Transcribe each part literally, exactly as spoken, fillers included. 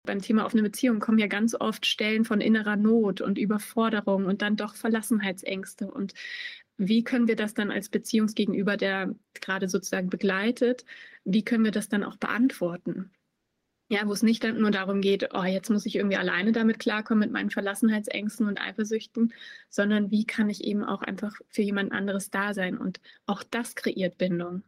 beim Thema offene Beziehung kommen ja ganz oft Stellen von innerer Not und Überforderung und dann doch Verlassenheitsängste. Und wie können wir das dann als Beziehungsgegenüber, der gerade sozusagen begleitet, wie können wir das dann auch beantworten? Ja, wo es nicht dann nur darum geht, oh, jetzt muss ich irgendwie alleine damit klarkommen mit meinen Verlassenheitsängsten und Eifersüchten, sondern wie kann ich eben auch einfach für jemand anderes da sein? Und auch das kreiert Bindung.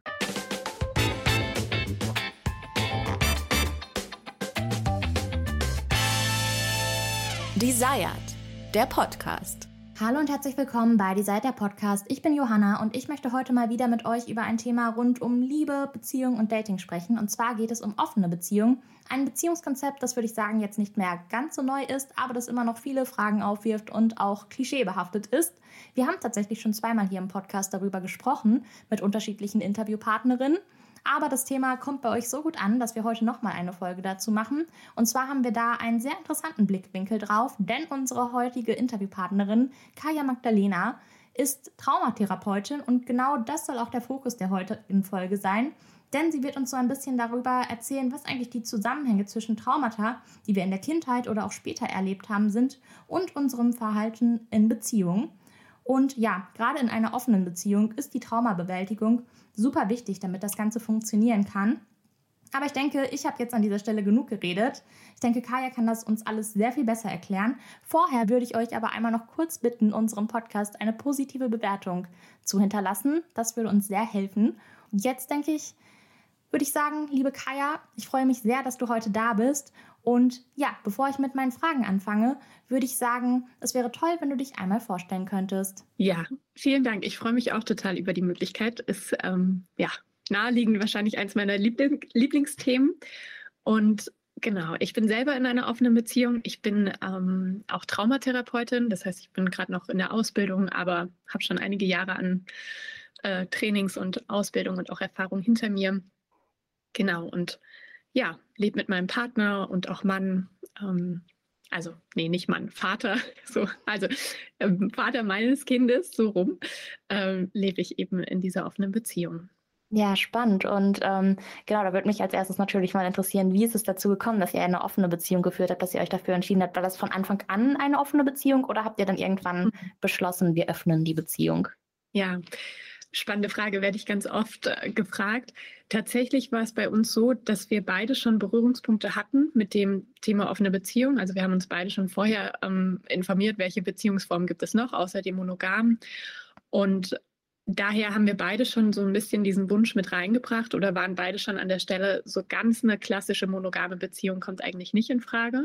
Desired, der Podcast. Hallo und herzlich willkommen bei Desired, der Podcast. Ich bin Johanna und ich möchte heute mal wieder mit euch über ein Thema rund um Liebe, Beziehung und Dating sprechen. Und zwar geht es um offene Beziehung. Ein Beziehungskonzept, das würde ich sagen jetzt nicht mehr ganz so neu ist, aber das immer noch viele Fragen aufwirft und auch klischeebehaftet ist. Wir haben tatsächlich schon zweimal hier im Podcast darüber gesprochen mit unterschiedlichen Interviewpartnerinnen. Aber das Thema kommt bei euch so gut an, dass wir heute nochmal eine Folge dazu machen. Und zwar haben wir da einen sehr interessanten Blickwinkel drauf, denn unsere heutige Interviewpartnerin Kaja Magdalena ist Traumatherapeutin und genau das soll auch der Fokus der heutigen Folge sein. Denn sie wird uns so ein bisschen darüber erzählen, was eigentlich die Zusammenhänge zwischen Traumata, die wir in der Kindheit oder auch später erlebt haben, sind und unserem Verhalten in Beziehungen. Und ja, gerade in einer offenen Beziehung ist die Traumabewältigung super wichtig, damit das Ganze funktionieren kann. Aber ich denke, ich habe jetzt an dieser Stelle genug geredet. Ich denke, Kaja kann das uns alles sehr viel besser erklären. Vorher würde ich euch aber einmal noch kurz bitten, unserem Podcast eine positive Bewertung zu hinterlassen. Das würde uns sehr helfen. Und jetzt denke ich, würde ich sagen, liebe Kaja, ich freue mich sehr, dass du heute da bist. Und ja, bevor ich mit meinen Fragen anfange, würde ich sagen, es wäre toll, wenn du dich einmal vorstellen könntest. Ja, vielen Dank. Ich freue mich auch total über die Möglichkeit. Ist ähm, ja naheliegend wahrscheinlich eins meiner Liebling- Lieblingsthemen. Und genau, ich bin selber in einer offenen Beziehung. Ich bin ähm, auch Traumatherapeutin. Das heißt, ich bin gerade noch in der Ausbildung, aber habe schon einige Jahre an äh, Trainings und Ausbildung und auch Erfahrung hinter mir. Genau, und ja, lebe mit meinem Partner und auch Mann, ähm, also, nee, nicht Mann, Vater, so, also ähm, Vater meines Kindes, so rum, ähm, lebe ich eben in dieser offenen Beziehung. Ja, spannend. Und ähm, genau, da würde mich als erstes natürlich mal interessieren, wie ist es dazu gekommen, dass ihr eine offene Beziehung geführt habt, dass ihr euch dafür entschieden habt? War das von Anfang an eine offene Beziehung oder habt ihr dann irgendwann mhm. beschlossen, wir öffnen die Beziehung? Ja, spannende Frage, werde ich ganz oft äh, gefragt. Tatsächlich war es bei uns so, dass wir beide schon Berührungspunkte hatten mit dem Thema offene Beziehung. Also wir haben uns beide schon vorher ähm, informiert, welche Beziehungsformen gibt es noch, außer dem Monogamen. Und daher haben wir beide schon so ein bisschen diesen Wunsch mit reingebracht oder waren beide schon an der Stelle, so ganz eine klassische monogame Beziehung kommt eigentlich nicht in Frage.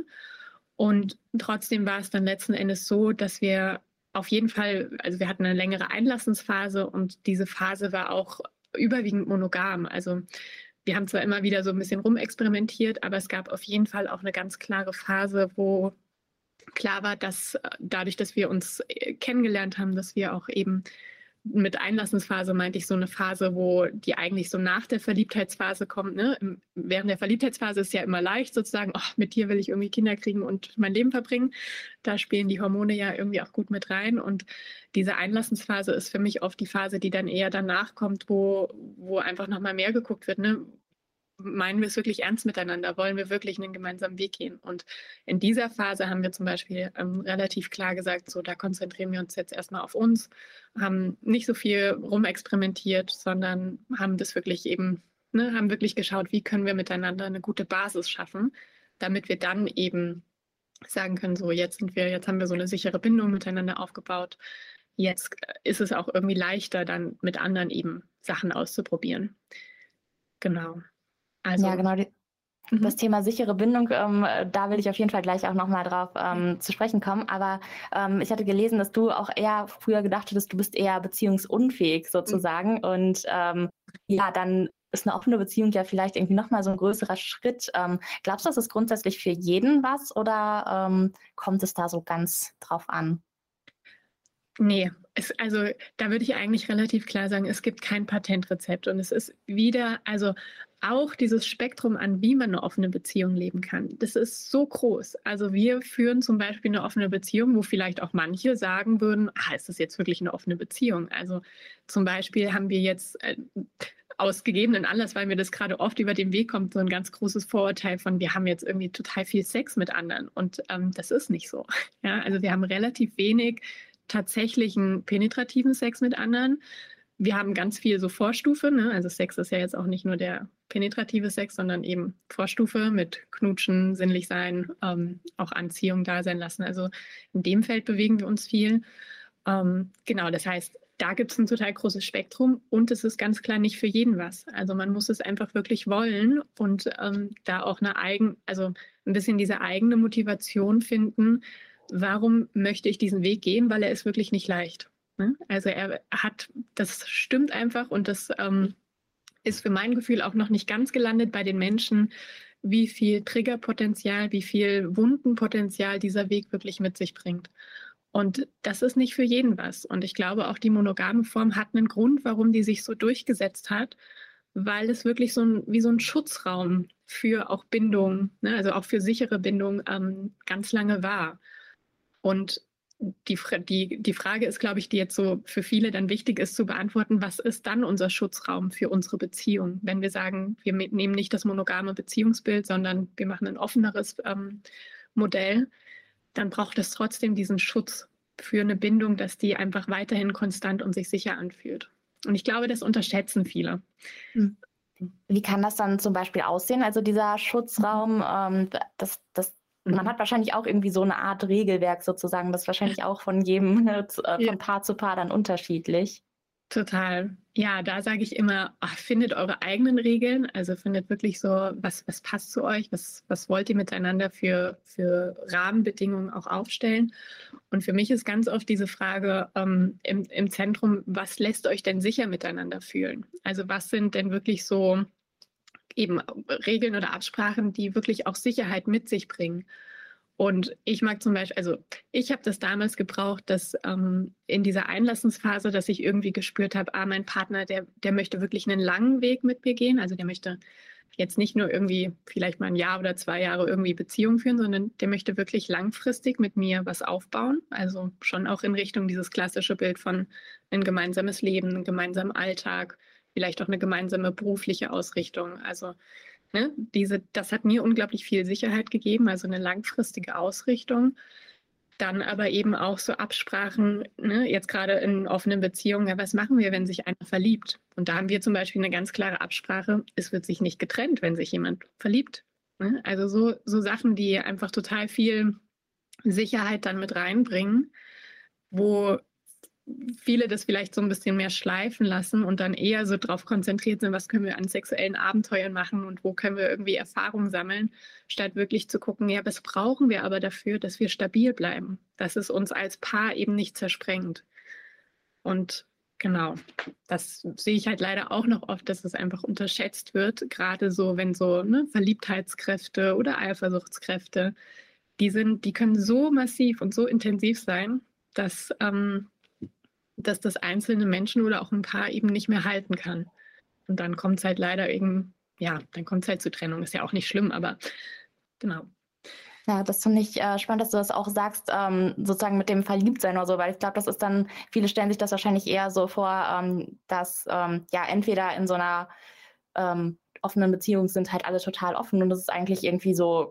Und trotzdem war es dann letzten Endes so, dass wir auf jeden Fall, also wir hatten eine längere Einlassungsphase und diese Phase war auch überwiegend monogam. Also wir haben zwar immer wieder so ein bisschen rumexperimentiert, aber es gab auf jeden Fall auch eine ganz klare Phase, wo klar war, dass dadurch, dass wir uns kennengelernt haben, dass wir auch eben mit Einlassungsphase meinte ich so eine Phase, wo die eigentlich so nach der Verliebtheitsphase kommt. Ne? Während der Verliebtheitsphase ist ja immer leicht sozusagen, oh, mit dir will ich irgendwie Kinder kriegen und mein Leben verbringen. Da spielen die Hormone ja irgendwie auch gut mit rein. Und diese Einlassungsphase ist für mich oft die Phase, die dann eher danach kommt, wo, wo einfach nochmal mehr geguckt wird. Ne? Meinen wir es wirklich ernst miteinander? Wollen wir wirklich einen gemeinsamen Weg gehen? Und in dieser Phase haben wir zum Beispiel ähm, relativ klar gesagt, so da konzentrieren wir uns jetzt erstmal auf uns, haben nicht so viel rumexperimentiert, sondern haben das wirklich eben, ne, haben wirklich geschaut, wie können wir miteinander eine gute Basis schaffen, damit wir dann eben sagen können, so jetzt sind wir, jetzt haben wir so eine sichere Bindung miteinander aufgebaut. Jetzt ist es auch irgendwie leichter, dann mit anderen eben Sachen auszuprobieren. Genau. Also, ja, genau. Die, mhm. Das Thema sichere Bindung, ähm, da will ich auf jeden Fall gleich auch nochmal drauf ähm, mhm. zu sprechen kommen. Aber ähm, ich hatte gelesen, dass du auch eher früher gedacht hattest, du bist eher beziehungsunfähig sozusagen. Mhm. Und ähm, ja, dann ist eine offene Beziehung ja vielleicht irgendwie nochmal so ein größerer Schritt. Ähm, glaubst du, das ist grundsätzlich für jeden was oder ähm, kommt es da so ganz drauf an? Nee, es, also da würde ich eigentlich relativ klar sagen, es gibt kein Patentrezept und es ist wieder, also auch dieses Spektrum an, wie man eine offene Beziehung leben kann, das ist so groß. Also wir führen zum Beispiel eine offene Beziehung, wo vielleicht auch manche sagen würden, ah, ist das jetzt wirklich eine offene Beziehung? Also zum Beispiel haben wir jetzt, äh, aus gegebenen Anlass, weil mir das gerade oft über den Weg kommt, so ein ganz großes Vorurteil von, wir haben jetzt irgendwie total viel Sex mit anderen. Und ähm, das ist nicht so. Ja, also wir haben relativ wenig tatsächlichen penetrativen Sex mit anderen. Wir haben ganz viel so Vorstufe, ne? Also Sex ist ja jetzt auch nicht nur der penetrative Sex, sondern eben Vorstufe mit Knutschen, sinnlich sein, ähm, auch Anziehung da sein lassen. Also in dem Feld bewegen wir uns viel. Ähm, genau, das heißt, da gibt es ein total großes Spektrum und es ist ganz klar nicht für jeden was. Also man muss es einfach wirklich wollen und ähm, da auch eine eigen, also ein bisschen diese eigene Motivation finden. Warum möchte ich diesen Weg gehen? Weil er ist wirklich nicht leicht. Ne? Also er hat, das stimmt einfach und das ähm, ist für mein Gefühl auch noch nicht ganz gelandet bei den Menschen, wie viel Triggerpotenzial, wie viel Wundenpotenzial dieser Weg wirklich mit sich bringt. Und das ist nicht für jeden was. Und ich glaube, auch die monogame Form hat einen Grund, warum die sich so durchgesetzt hat, weil es wirklich so ein, wie so ein Schutzraum für auch Bindung, ne, also auch für sichere Bindung ähm, ganz lange war. Und die, die, die Frage ist, glaube ich, die jetzt so für viele dann wichtig ist zu beantworten, was ist dann unser Schutzraum für unsere Beziehung? Wenn wir sagen, wir nehmen nicht das monogame Beziehungsbild, sondern wir machen ein offeneres ähm, Modell, dann braucht es trotzdem diesen Schutz für eine Bindung, dass die einfach weiterhin konstant und sich sicher anfühlt. Und ich glaube, das unterschätzen viele. Wie kann das dann zum Beispiel aussehen? Also dieser Schutzraum, ähm, das, das, man hat wahrscheinlich auch irgendwie so eine Art Regelwerk sozusagen, das ist wahrscheinlich auch von jedem, äh, von Ja. Paar zu Paar dann unterschiedlich. Total. Ja, da sage ich immer, ach, findet eure eigenen Regeln, also findet wirklich so, was, was passt zu euch, was, was wollt ihr miteinander für, für Rahmenbedingungen auch aufstellen. Und für mich ist ganz oft diese Frage ähm, im, im Zentrum, was lässt euch denn sicher miteinander fühlen? Also was sind denn wirklich so eben Regeln oder Absprachen, die wirklich auch Sicherheit mit sich bringen? Und ich mag zum Beispiel, also ich habe das damals gebraucht, dass ähm, in dieser Einlassensphase, dass ich irgendwie gespürt habe, ah, mein Partner, der, der möchte wirklich einen langen Weg mit mir gehen. Also der möchte jetzt nicht nur irgendwie vielleicht mal ein Jahr oder zwei Jahre irgendwie Beziehung führen, sondern der möchte wirklich langfristig mit mir was aufbauen. Also schon auch in Richtung dieses klassische Bild von ein gemeinsames Leben, einen gemeinsamen Alltag, vielleicht auch eine gemeinsame berufliche Ausrichtung. Also Ne, diese, das hat mir unglaublich viel Sicherheit gegeben, also eine langfristige Ausrichtung. Dann aber eben auch so Absprachen, ne, jetzt gerade in offenen Beziehungen, ja, was machen wir, wenn sich einer verliebt? Und da haben wir zum Beispiel eine ganz klare Absprache, es wird sich nicht getrennt, wenn sich jemand verliebt. Ne? Also so, so Sachen, die einfach total viel Sicherheit dann mit reinbringen, wo viele das vielleicht so ein bisschen mehr schleifen lassen und dann eher so drauf konzentriert sind, was können wir an sexuellen Abenteuern machen und wo können wir irgendwie Erfahrungen sammeln, statt wirklich zu gucken, ja, was brauchen wir aber dafür, dass wir stabil bleiben, dass es uns als Paar eben nicht zersprengt. Und genau, das sehe ich halt leider auch noch oft, dass es einfach unterschätzt wird, gerade so, wenn so ne, Verliebtheitskräfte oder Eifersuchtskräfte, die sind, die können so massiv und so intensiv sein, dass ähm, dass das einzelne Menschen oder auch ein Paar eben nicht mehr halten kann. Und dann kommt es halt leider eben, ja, dann kommt es halt zur Trennung. Ist ja auch nicht schlimm, aber genau. Ja, das finde ich äh, spannend, dass du das auch sagst, ähm, sozusagen mit dem Verliebtsein oder so, weil ich glaube, das ist dann, viele stellen sich das wahrscheinlich eher so vor, ähm, dass ähm, ja entweder in so einer ähm, offenen Beziehung sind halt alle total offen und das ist eigentlich irgendwie so,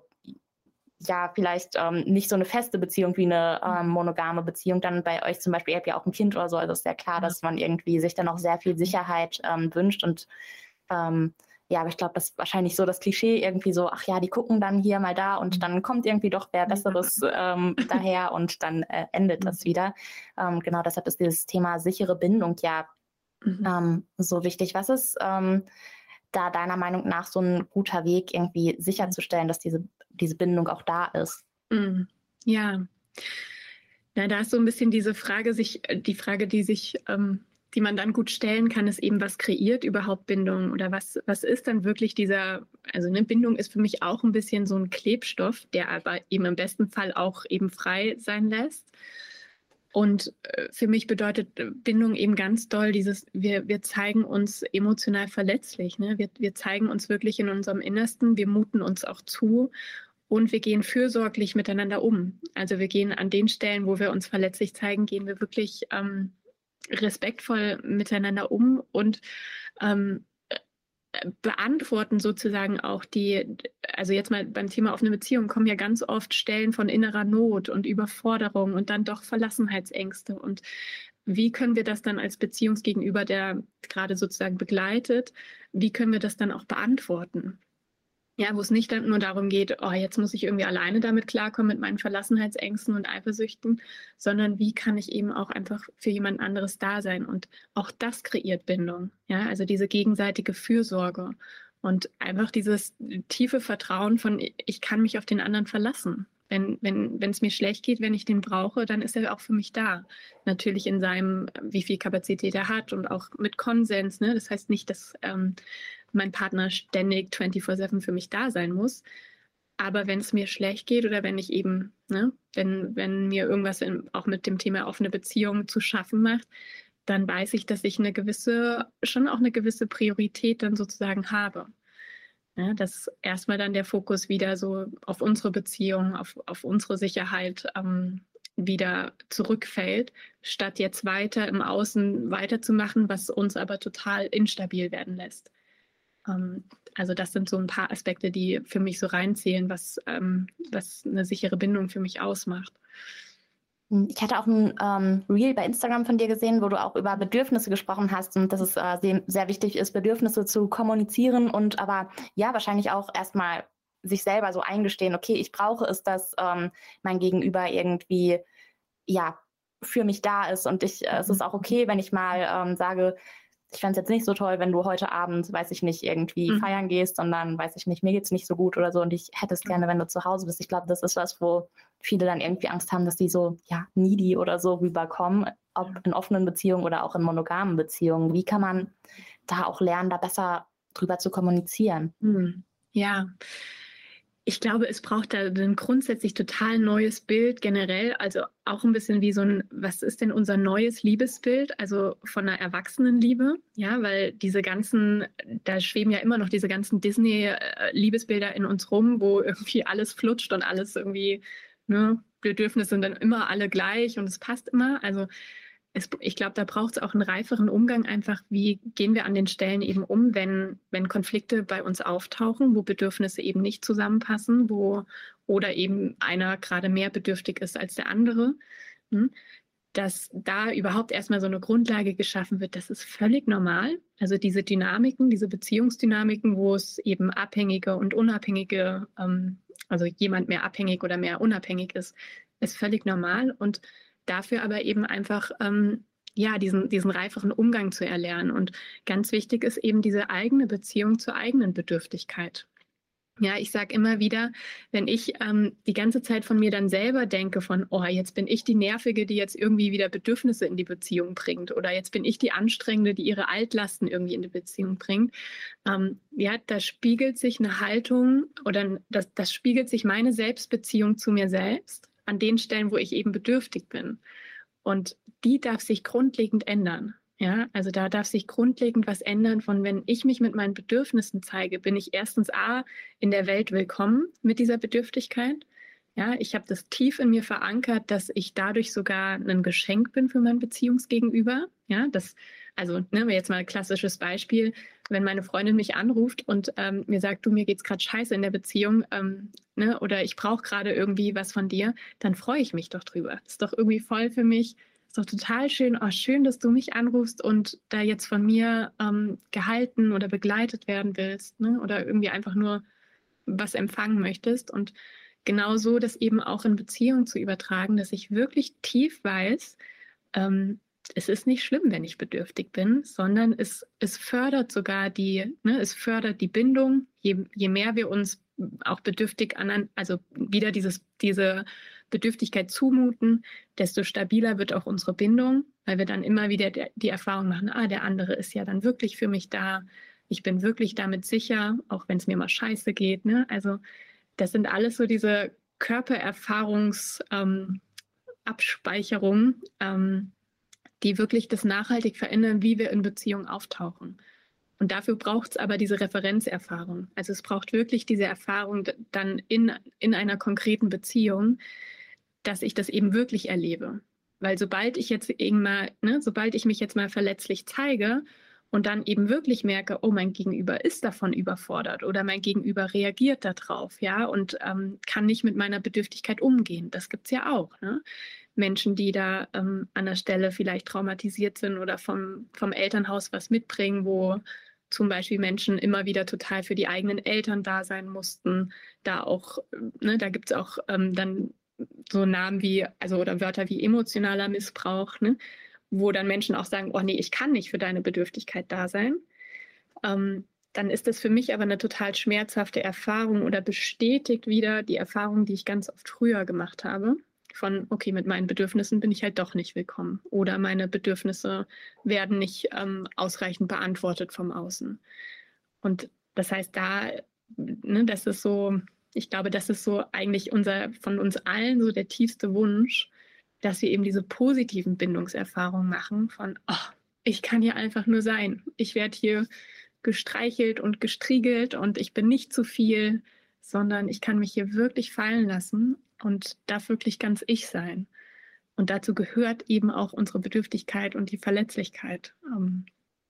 ja, vielleicht ähm, nicht so eine feste Beziehung wie eine ähm, monogame Beziehung. Dann bei euch zum Beispiel, ihr habt ja auch ein Kind oder so, also ist ja klar, dass man irgendwie sich dann auch sehr viel Sicherheit ähm, wünscht und ähm, ja, aber ich glaube, das ist wahrscheinlich so das Klischee irgendwie so, ach ja, die gucken dann hier mal da und dann kommt irgendwie doch wer Besseres ähm, daher und dann äh, endet das wieder. Ähm, genau, deshalb ist dieses Thema sichere Bindung ja Mhm. ähm, so wichtig. Was ist ähm, da deiner Meinung nach so ein guter Weg, irgendwie sicherzustellen, dass diese, diese Bindung auch da ist? Mhm. Ja, na, da ist so ein bisschen diese Frage, sich, die Frage, die sich, ähm, die man dann gut stellen kann, ist eben, was kreiert überhaupt Bindung oder was, was ist dann wirklich dieser, also eine Bindung ist für mich auch ein bisschen so ein Klebstoff, der aber eben im besten Fall auch eben frei sein lässt. Und äh, für mich bedeutet Bindung eben ganz doll dieses, wir, wir zeigen uns emotional verletzlich, ne? Wir, wir zeigen uns wirklich in unserem Innersten, wir muten uns auch zu. Und wir gehen fürsorglich miteinander um. Also wir gehen an den Stellen, wo wir uns verletzlich zeigen, gehen wir wirklich ähm, respektvoll miteinander um und ähm, beantworten sozusagen auch die, also jetzt mal beim Thema offene Beziehung kommen ja ganz oft Stellen von innerer Not und Überforderung und dann doch Verlassenheitsängste. Und wie können wir das dann als Beziehungsgegenüber, der gerade sozusagen begleitet, wie können wir das dann auch beantworten? Ja, wo es nicht dann nur darum geht, oh, jetzt muss ich irgendwie alleine damit klarkommen mit meinen Verlassenheitsängsten und Eifersüchten, sondern wie kann ich eben auch einfach für jemand anderes da sein? Und auch das kreiert Bindung. Ja, also diese gegenseitige Fürsorge und einfach dieses tiefe Vertrauen von, ich kann mich auf den anderen verlassen. Wenn, wenn, wenn es mir schlecht geht, wenn ich den brauche, dann ist er auch für mich da. Natürlich in seinem, wie viel Kapazität er hat und auch mit Konsens. Ne? Das heißt nicht, dass ähm, mein Partner ständig vierundzwanzig sieben für mich da sein muss. Aber wenn es mir schlecht geht oder wenn ich eben, ne, wenn, wenn mir irgendwas in, auch mit dem Thema offene Beziehung zu schaffen macht, dann weiß ich, dass ich eine gewisse, schon auch eine gewisse Priorität dann sozusagen habe. Ja, dass erstmal dann der Fokus wieder so auf unsere Beziehung, auf, auf unsere Sicherheit ähm, wieder zurückfällt, statt jetzt weiter im Außen weiterzumachen, was uns aber total instabil werden lässt. Ähm, also das sind so ein paar Aspekte, die für mich so reinzählen, was, ähm, was eine sichere Bindung für mich ausmacht. Ich hatte auch ein ähm, Reel bei Instagram von dir gesehen, wo du auch über Bedürfnisse gesprochen hast und dass es äh, sehr, sehr wichtig ist, Bedürfnisse zu kommunizieren und aber ja, wahrscheinlich auch erstmal sich selber so eingestehen, okay, ich brauche es, dass ähm, mein Gegenüber irgendwie ja für mich da ist und ich, äh, es ist auch okay, wenn ich mal ähm, sage, ich fände es jetzt nicht so toll, wenn du heute Abend, weiß ich nicht, irgendwie mhm. feiern gehst, sondern, weiß ich nicht, mir geht's nicht so gut oder so und ich hätte es gerne, wenn du zu Hause bist. Ich glaube, das ist was, wo viele dann irgendwie Angst haben, dass die so, ja, needy oder so rüberkommen, ob in offenen Beziehungen oder auch in monogamen Beziehungen. Wie kann man da auch lernen, da besser drüber zu kommunizieren? Mhm. Ja, ich glaube, es braucht da ein grundsätzlich total neues Bild generell, also auch ein bisschen wie so ein, was ist denn unser neues Liebesbild, also von einer Erwachsenenliebe, ja, weil diese ganzen, da schweben ja immer noch diese ganzen Disney-Liebesbilder in uns rum, wo irgendwie alles flutscht und alles irgendwie, ne, Bedürfnisse sind dann immer alle gleich und es passt immer, also Es, ich glaube, da braucht es auch einen reiferen Umgang einfach, wie gehen wir an den Stellen eben um, wenn, wenn Konflikte bei uns auftauchen, wo Bedürfnisse eben nicht zusammenpassen, wo oder eben einer gerade mehr bedürftig ist als der andere, hm, dass da überhaupt erstmal so eine Grundlage geschaffen wird, das ist völlig normal. Also diese Dynamiken, diese Beziehungsdynamiken, wo es eben abhängige und unabhängige, ähm, also jemand mehr abhängig oder mehr unabhängig ist, ist völlig normal und dafür aber eben einfach ähm, ja, diesen, diesen reiferen Umgang zu erlernen. Und ganz wichtig ist eben diese eigene Beziehung zur eigenen Bedürftigkeit. Ja, ich sage immer wieder, wenn ich ähm, die ganze Zeit von mir dann selber denke von, oh, jetzt bin ich die Nervige, die jetzt irgendwie wieder Bedürfnisse in die Beziehung bringt oder jetzt bin ich die Anstrengende, die ihre Altlasten irgendwie in die Beziehung bringt, ähm, ja, da spiegelt sich eine Haltung oder das, das spiegelt sich meine Selbstbeziehung zu mir selbst an den Stellen, wo ich eben bedürftig bin. Und die darf sich grundlegend ändern. Ja, also da darf sich grundlegend was ändern von, wenn ich mich mit meinen Bedürfnissen zeige, bin ich erstens A, in der Welt willkommen mit dieser Bedürftigkeit. Ja, ich habe das tief in mir verankert, dass ich dadurch sogar ein Geschenk bin für mein Beziehungsgegenüber. Ja, das, also ne, jetzt mal ein klassisches Beispiel, wenn meine Freundin mich anruft und ähm, mir sagt, du, mir geht's gerade scheiße in der Beziehung, ähm, ne, oder ich brauche gerade irgendwie was von dir, dann freue ich mich doch drüber. Das ist doch irgendwie voll für mich, ist doch total schön, oh, schön, dass du mich anrufst und da jetzt von mir ähm, gehalten oder begleitet werden willst, ne, oder irgendwie einfach nur was empfangen möchtest. Und genau so das eben auch in Beziehung zu übertragen, dass ich wirklich tief weiß, ähm, es ist nicht schlimm, wenn ich bedürftig bin, sondern es, es fördert sogar die, ne, es fördert die Bindung, je, je mehr wir uns auch bedürftig an, also wieder dieses, diese Bedürftigkeit zumuten, desto stabiler wird auch unsere Bindung, weil wir dann immer wieder der, die Erfahrung machen, ah, der andere ist ja dann wirklich für mich da, ich bin wirklich damit sicher, auch wenn es mir mal scheiße geht, ne, also das sind alles so diese Körpererfahrungsabspeicherungen, ähm, ähm, die wirklich das nachhaltig verändern, wie wir in Beziehungen auftauchen. Und dafür braucht es aber diese Referenzerfahrung. Also es braucht wirklich diese Erfahrung dann in, in einer konkreten Beziehung, dass ich das eben wirklich erlebe. Weil sobald ich jetzt irgendwann, ne, sobald ich mich jetzt mal verletzlich zeige und dann eben wirklich merke, oh, mein Gegenüber ist davon überfordert oder mein Gegenüber reagiert darauf, ja, und ähm, kann nicht mit meiner Bedürftigkeit umgehen. Das gibt es ja auch, ne? Menschen, die da ähm, an der Stelle vielleicht traumatisiert sind oder vom, vom Elternhaus was mitbringen, wo zum Beispiel Menschen immer wieder total für die eigenen Eltern da sein mussten. Da auch, ne, da gibt es auch ähm, dann so Namen wie, also oder Wörter wie emotionaler Missbrauch, ne, wo dann Menschen auch sagen, oh nee, ich kann nicht für deine Bedürftigkeit da sein. Ähm, dann ist das für mich aber eine total schmerzhafte Erfahrung oder bestätigt wieder die Erfahrung, die ich ganz oft früher gemacht habe. Von, okay, mit meinen Bedürfnissen bin ich halt doch nicht willkommen. Oder meine Bedürfnisse werden nicht ähm, ausreichend beantwortet vom Außen. Und das heißt, da, ne, das ist so, ich glaube, das ist so eigentlich unser, von uns allen so der tiefste Wunsch, dass wir eben diese positiven Bindungserfahrungen machen von, oh, ich kann hier einfach nur sein. Ich werde hier gestreichelt und gestriegelt und ich bin nicht zu viel, sondern ich kann mich hier wirklich fallen lassen und darf wirklich ganz ich sein. Und dazu gehört eben auch unsere Bedürftigkeit und die Verletzlichkeit. Ähm,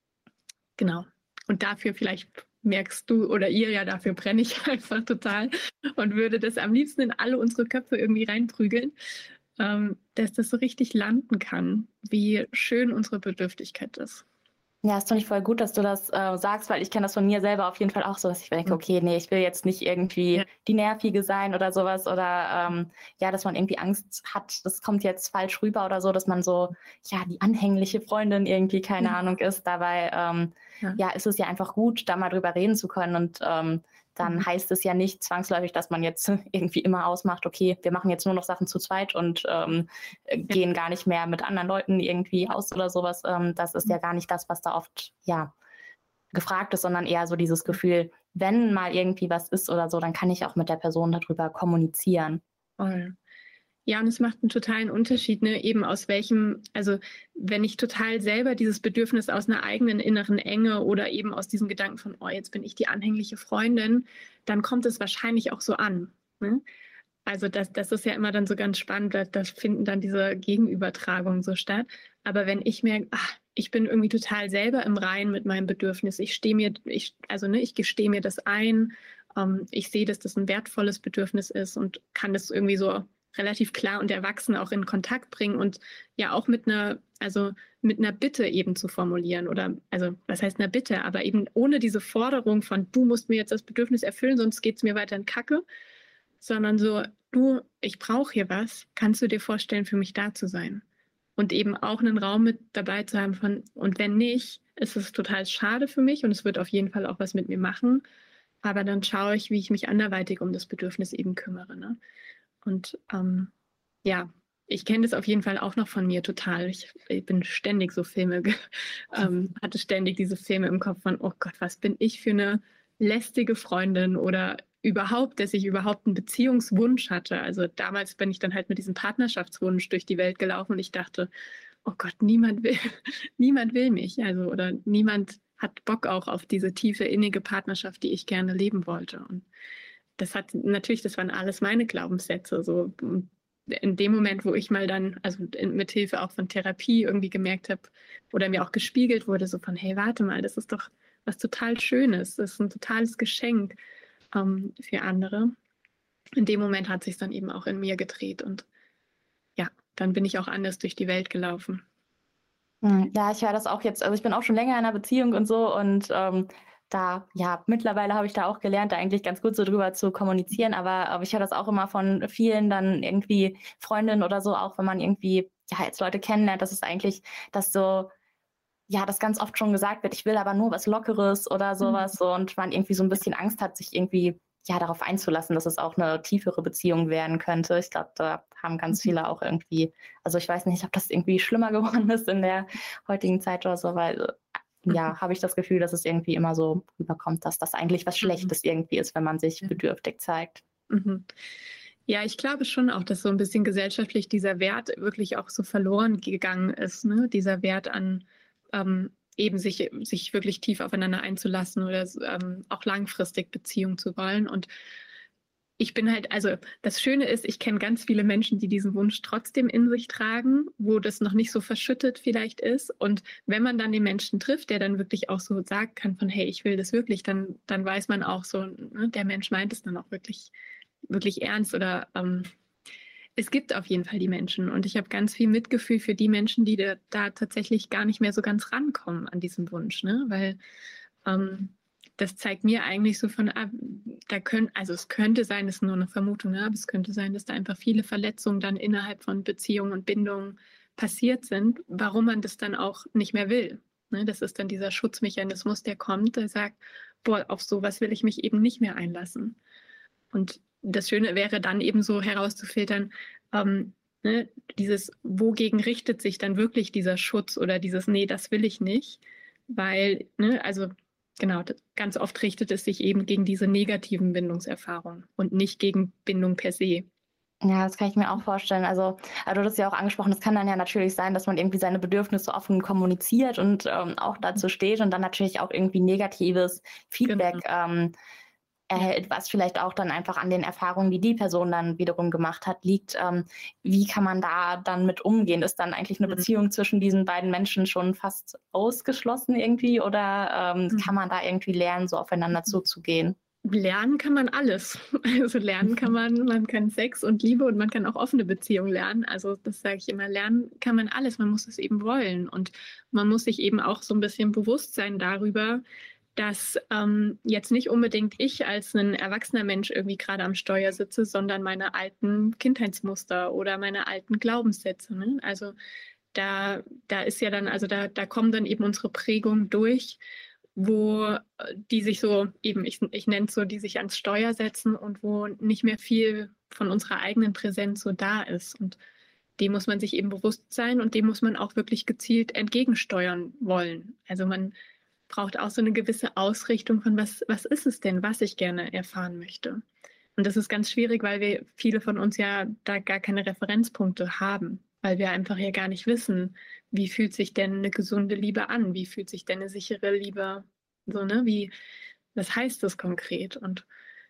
genau. Und dafür vielleicht merkst du oder ihr ja, dafür brenne ich einfach total und würde das am liebsten in alle unsere Köpfe irgendwie reinprügeln, ähm, dass das so richtig landen kann, wie schön unsere Bedürftigkeit ist. Ja, ist doch nicht voll gut, dass du das äh, sagst, weil ich kenne das von mir selber auf jeden Fall auch so, dass ich denke, okay, nee, ich will jetzt nicht irgendwie ja. die Nervige sein oder sowas oder ähm, ja, dass man irgendwie Angst hat, das kommt jetzt falsch rüber oder so, dass man so, ja, die anhängliche Freundin irgendwie, keine ja. Ahnung ist. Dabei, ähm, ja. ja, ist es ja einfach gut, da mal drüber reden zu können und ähm, dann mhm. heißt es ja nicht zwangsläufig, dass man jetzt irgendwie immer ausmacht, okay, wir machen jetzt nur noch Sachen zu zweit und ähm, ja. gehen gar nicht mehr mit anderen Leuten irgendwie aus oder sowas. Ähm, das ist mhm. ja gar nicht das, was da oft ja gefragt ist, sondern eher so dieses Gefühl, wenn mal irgendwie was ist oder so, dann kann ich auch mit der Person darüber kommunizieren. Voll. Ja, und es macht einen totalen Unterschied, ne? Eben aus welchem, also wenn ich total selber dieses Bedürfnis aus einer eigenen inneren Enge oder eben aus diesem Gedanken von, oh, jetzt bin ich die anhängliche Freundin, dann kommt es wahrscheinlich auch so an. Ne? Also das, das ist ja immer dann so ganz spannend, da, da finden dann diese Gegenübertragungen so statt. Aber wenn ich merke, ach, ich bin irgendwie total selber im Reinen mit meinem Bedürfnis, ich stehe mir, ich, also ne, ich gestehe mir das ein, ähm, ich sehe, dass das ein wertvolles Bedürfnis ist und kann das irgendwie so relativ klar und erwachsen auch in Kontakt bringen und ja auch mit einer, also mit einer Bitte eben zu formulieren oder, also was heißt einer Bitte, aber eben ohne diese Forderung von, du musst mir jetzt das Bedürfnis erfüllen, sonst geht es mir weiter in Kacke, sondern so, du, ich brauche hier was, kannst du dir vorstellen, für mich da zu sein? Und eben auch einen Raum mit dabei zu haben von, und wenn nicht, ist es total schade für mich und es wird auf jeden Fall auch was mit mir machen, aber dann schaue ich, wie ich mich anderweitig um das Bedürfnis eben kümmere, ne? Und ähm, ja, ich kenne das auf jeden Fall auch noch von mir total. Ich, ich bin ständig so Filme, ähm, hatte ständig diese Filme im Kopf von, oh Gott, was bin ich für eine lästige Freundin oder überhaupt, dass ich überhaupt einen Beziehungswunsch hatte. Also damals bin ich dann halt mit diesem Partnerschaftswunsch durch die Welt gelaufen und ich dachte, oh Gott, niemand will, niemand will mich. Also oder niemand hat Bock auch auf diese tiefe, innige Partnerschaft, die ich gerne leben wollte. Und das hat natürlich, das waren alles meine Glaubenssätze. So in dem Moment, wo ich mal dann, also in, mit Hilfe auch von Therapie irgendwie gemerkt habe oder mir auch gespiegelt wurde, so von, hey, warte mal, das ist doch was total Schönes, das ist ein totales Geschenk ähm, für andere. In dem Moment hat sich dann eben auch in mir gedreht und ja, dann bin ich auch anders durch die Welt gelaufen. Ja, ich höre das auch jetzt, also ich bin auch schon länger in einer Beziehung und so und ähm, da, ja, mittlerweile habe ich da auch gelernt, da eigentlich ganz gut so drüber zu kommunizieren, aber, aber ich höre das auch immer von vielen dann irgendwie Freundinnen oder so, auch wenn man irgendwie, ja, jetzt Leute kennenlernt, das ist eigentlich, dass so, ja, das ganz oft schon gesagt wird, ich will aber nur was Lockeres oder sowas mhm. so und man irgendwie so ein bisschen Angst hat, sich irgendwie, ja, darauf einzulassen, dass es auch eine tiefere Beziehung werden könnte. Ich glaube, da haben ganz viele auch irgendwie, also ich weiß nicht, ob das irgendwie schlimmer geworden ist in der heutigen Zeit oder so, weil ja, habe ich das Gefühl, dass es irgendwie immer so rüberkommt, dass das eigentlich was Schlechtes mhm. irgendwie ist, wenn man sich ja. bedürftig zeigt. Mhm. Ja, ich glaube schon auch, dass so ein bisschen gesellschaftlich dieser Wert wirklich auch so verloren gegangen ist, ne? Dieser Wert an ähm, eben sich, sich wirklich tief aufeinander einzulassen oder ähm, auch langfristig Beziehung zu wollen. Und ich bin halt, also das Schöne ist, ich kenne ganz viele Menschen, die diesen Wunsch trotzdem in sich tragen, wo das noch nicht so verschüttet vielleicht ist. Und wenn man dann den Menschen trifft, der dann wirklich auch so sagen kann von, hey, ich will das wirklich, dann, dann weiß man auch so, ne, der Mensch meint es dann auch wirklich, wirklich ernst. Oder ähm, es gibt auf jeden Fall die Menschen. Und ich habe ganz viel Mitgefühl für die Menschen, die da, da tatsächlich gar nicht mehr so ganz rankommen an diesen Wunsch, ne? Weil ähm, das zeigt mir eigentlich so von, ah, da können, also es könnte sein, das ist nur eine Vermutung, ne? Aber es könnte sein, dass da einfach viele Verletzungen dann innerhalb von Beziehungen und Bindungen passiert sind, warum man das dann auch nicht mehr will. Ne? Das ist dann dieser Schutzmechanismus, der kommt, der sagt, boah, auf sowas will ich mich eben nicht mehr einlassen. Und das Schöne wäre dann eben so herauszufiltern, ähm, ne, dieses, wogegen richtet sich dann wirklich dieser Schutz oder dieses, nee, das will ich nicht, weil, ne, also genau, ganz oft richtet es sich eben gegen diese negativen Bindungserfahrungen und nicht gegen Bindung per se. Ja, das kann ich mir auch vorstellen. Also, also du hast ja auch angesprochen, es kann dann ja natürlich sein, dass man irgendwie seine Bedürfnisse offen kommuniziert und ähm, auch dazu steht und dann natürlich auch irgendwie negatives Feedback Genau. ähm, erhält, was vielleicht auch dann einfach an den Erfahrungen, die die Person dann wiederum gemacht hat, liegt. Ähm, wie kann man da dann mit umgehen? Ist dann eigentlich eine Mhm. Beziehung zwischen diesen beiden Menschen schon fast ausgeschlossen irgendwie oder ähm, Mhm. kann man da irgendwie lernen, so aufeinander Mhm. zuzugehen? Lernen kann man alles. Also lernen kann man, man kann Sex und Liebe und man kann auch offene Beziehungen lernen. Also das sage ich immer, lernen kann man alles. Man muss es eben wollen und man muss sich eben auch so ein bisschen bewusst sein darüber, dass ähm, jetzt nicht unbedingt ich als ein erwachsener Mensch irgendwie gerade am Steuer sitze, sondern meine alten Kindheitsmuster oder meine alten Glaubenssätze. Ne? Also da, da ist ja dann, also da, da kommen dann eben unsere Prägungen durch, wo die sich so eben, ich, ich nenne es so, die sich ans Steuer setzen und wo nicht mehr viel von unserer eigenen Präsenz so da ist. Und dem muss man sich eben bewusst sein und dem muss man auch wirklich gezielt entgegensteuern wollen. Also man braucht auch so eine gewisse Ausrichtung von, was, was ist es denn, was ich gerne erfahren möchte. Und das ist ganz schwierig, weil wir viele von uns ja da gar keine Referenzpunkte haben, weil wir einfach ja gar nicht wissen, wie fühlt sich denn eine gesunde Liebe an, wie fühlt sich denn eine sichere Liebe, so, ne, wie, was heißt das konkret? Und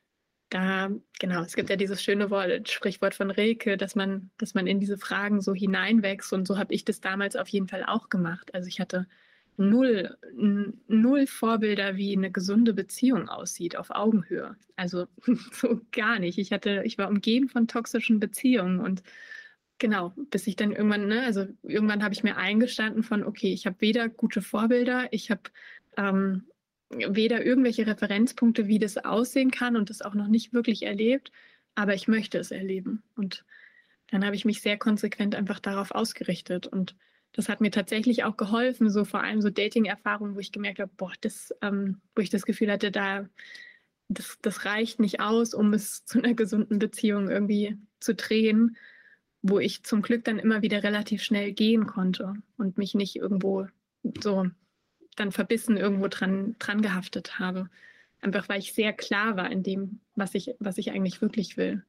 da, genau, es gibt ja dieses schöne Wort, Sprichwort von Rilke, dass man, dass man in diese Fragen so hineinwächst und so habe ich das damals auf jeden Fall auch gemacht. Also ich hatte null, null Vorbilder, wie eine gesunde Beziehung aussieht auf Augenhöhe. Also so gar nicht. Ich hatte, ich war umgeben von toxischen Beziehungen und genau, bis ich dann irgendwann, ne, also irgendwann habe ich mir eingestanden von, okay, ich habe weder gute Vorbilder, ich habe ähm, weder irgendwelche Referenzpunkte, wie das aussehen kann und das auch noch nicht wirklich erlebt, aber ich möchte es erleben. Und dann habe ich mich sehr konsequent einfach darauf ausgerichtet. Und das hat mir tatsächlich auch geholfen, so vor allem so Dating-Erfahrungen, wo ich gemerkt habe, boah, das, ähm, wo ich das Gefühl hatte, da, das, das reicht nicht aus, um es zu einer gesunden Beziehung irgendwie zu drehen, wo ich zum Glück dann immer wieder relativ schnell gehen konnte und mich nicht irgendwo so dann verbissen irgendwo dran, dran gehaftet habe. Einfach weil ich sehr klar war in dem, was ich, was ich eigentlich wirklich will.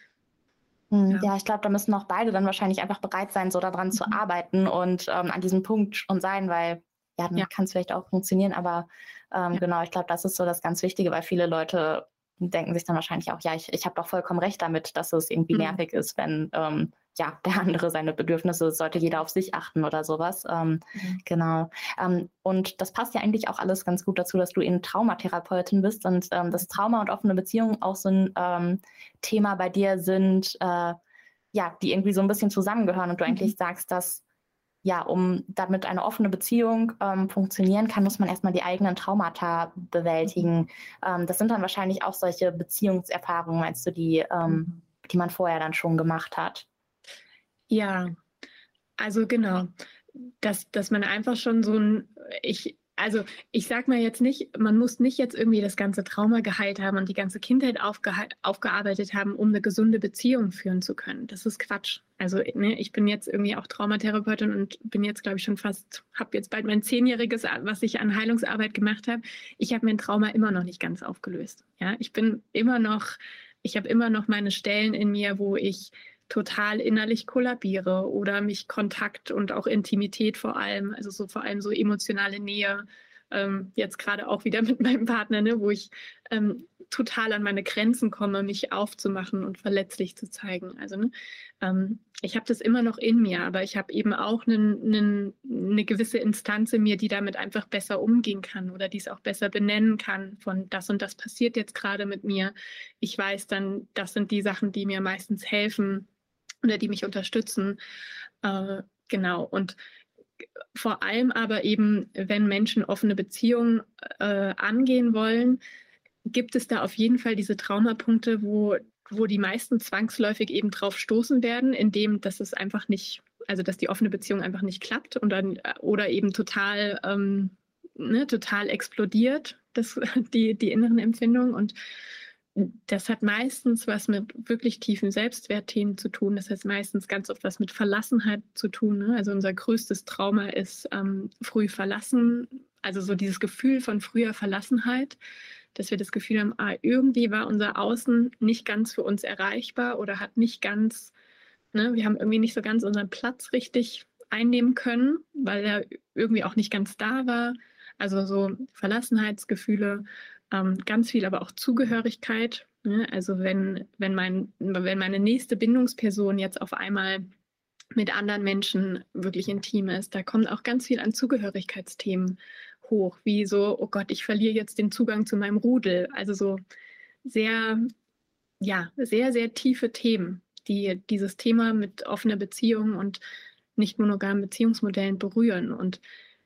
Ja, ja, ich glaube, da müssen auch beide dann wahrscheinlich einfach bereit sein, so daran mhm. zu arbeiten und ähm, an diesem Punkt schon sein, weil ja, dann ja. kann es vielleicht auch funktionieren, aber ähm, ja. genau, ich glaube, das ist so das ganz Wichtige, weil viele Leute denken sich dann wahrscheinlich auch, ja, ich, ich habe doch vollkommen recht damit, dass es irgendwie mhm. nervig ist, wenn ähm, ja, der andere seine Bedürfnisse, sollte jeder auf sich achten oder sowas. Ähm, mhm. Genau. Ähm, und das passt ja eigentlich auch alles ganz gut dazu, dass du eben Traumatherapeutin bist und ähm, das Trauma und offene Beziehungen auch so ein ähm, Thema bei dir sind, äh, ja, die irgendwie so ein bisschen zusammengehören und du mhm. eigentlich sagst, dass ja, um damit eine offene Beziehung ähm, funktionieren kann, muss man erstmal die eigenen Traumata bewältigen. Mhm. Ähm, das sind dann wahrscheinlich auch solche Beziehungserfahrungen, meinst du, die, ähm, mhm. die man vorher dann schon gemacht hat? Ja, also genau, dass, dass man einfach schon so ein, ich, also ich sag mal jetzt nicht, man muss nicht jetzt irgendwie das ganze Trauma geheilt haben und die ganze Kindheit aufge, aufgearbeitet haben, um eine gesunde Beziehung führen zu können. Das ist Quatsch. Also ne, ich bin jetzt irgendwie auch Traumatherapeutin und bin jetzt, glaube ich, schon fast, habe jetzt bald mein Zehnjähriges, was ich an Heilungsarbeit gemacht habe. Ich habe mein Trauma immer noch nicht ganz aufgelöst. Ja, ich bin immer noch, ich habe immer noch meine Stellen in mir, wo ich total innerlich kollabiere oder mich Kontakt und auch Intimität vor allem, also so vor allem so emotionale Nähe, ähm, jetzt gerade auch wieder mit meinem Partner, ne, wo ich ähm, total an meine Grenzen komme, mich aufzumachen und verletzlich zu zeigen. Also ne, ähm, ich habe das immer noch in mir, aber ich habe eben auch einen, einen, eine gewisse Instanz in mir, die damit einfach besser umgehen kann oder die es auch besser benennen kann von das und das passiert jetzt gerade mit mir. Ich weiß dann, das sind die Sachen, die mir meistens helfen oder die mich unterstützen. Äh, genau. Und vor allem aber eben, wenn Menschen offene Beziehungen äh, angehen wollen, gibt es da auf jeden Fall diese Traumapunkte, wo, wo die meisten zwangsläufig eben drauf stoßen werden, indem dass es einfach nicht, also dass die offene Beziehung einfach nicht klappt und dann, oder eben total, ähm, ne, total explodiert, das, die, die inneren Empfindungen. Und das hat meistens was mit wirklich tiefen Selbstwertthemen zu tun. Das heißt meistens ganz oft was mit Verlassenheit zu tun. Ne? Also unser größtes Trauma ist ähm, früh verlassen. Also so dieses Gefühl von früher Verlassenheit, dass wir das Gefühl haben, ah, irgendwie war unser Außen nicht ganz für uns erreichbar oder hat nicht ganz, ne, wir haben irgendwie nicht so ganz unseren Platz richtig einnehmen können, weil er irgendwie auch nicht ganz da war. Also so Verlassenheitsgefühle, ähm, ganz viel aber auch Zugehörigkeit. Ne? Also wenn, wenn, mein, wenn meine nächste Bindungsperson jetzt auf einmal mit anderen Menschen wirklich intim ist, da kommt auch ganz viel an Zugehörigkeitsthemen hoch, wie so, oh Gott, ich verliere jetzt den Zugang zu meinem Rudel. Also so sehr, ja, sehr, sehr tiefe Themen, die dieses Thema mit offener Beziehung und nicht monogamen Beziehungsmodellen berühren. Und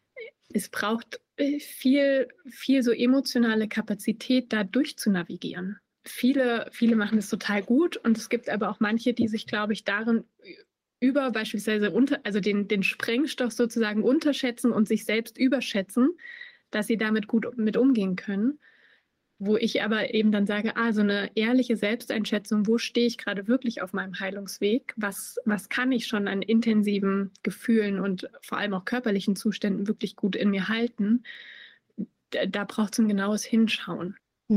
es braucht viel, viel so emotionale Kapazität, da durchzunavigieren. Viele, viele machen es total gut und es gibt aber auch manche, die sich, glaube ich, darin über beispielsweise unter, also den, den Sprengstoff sozusagen unterschätzen und sich selbst überschätzen, dass sie damit gut mit umgehen können. Wo ich aber eben dann sage, ah, so eine ehrliche Selbsteinschätzung, wo stehe ich gerade wirklich auf meinem Heilungsweg? Was, was kann ich schon an intensiven Gefühlen und vor allem auch körperlichen Zuständen wirklich gut in mir halten? Da, da braucht es ein genaues Hinschauen.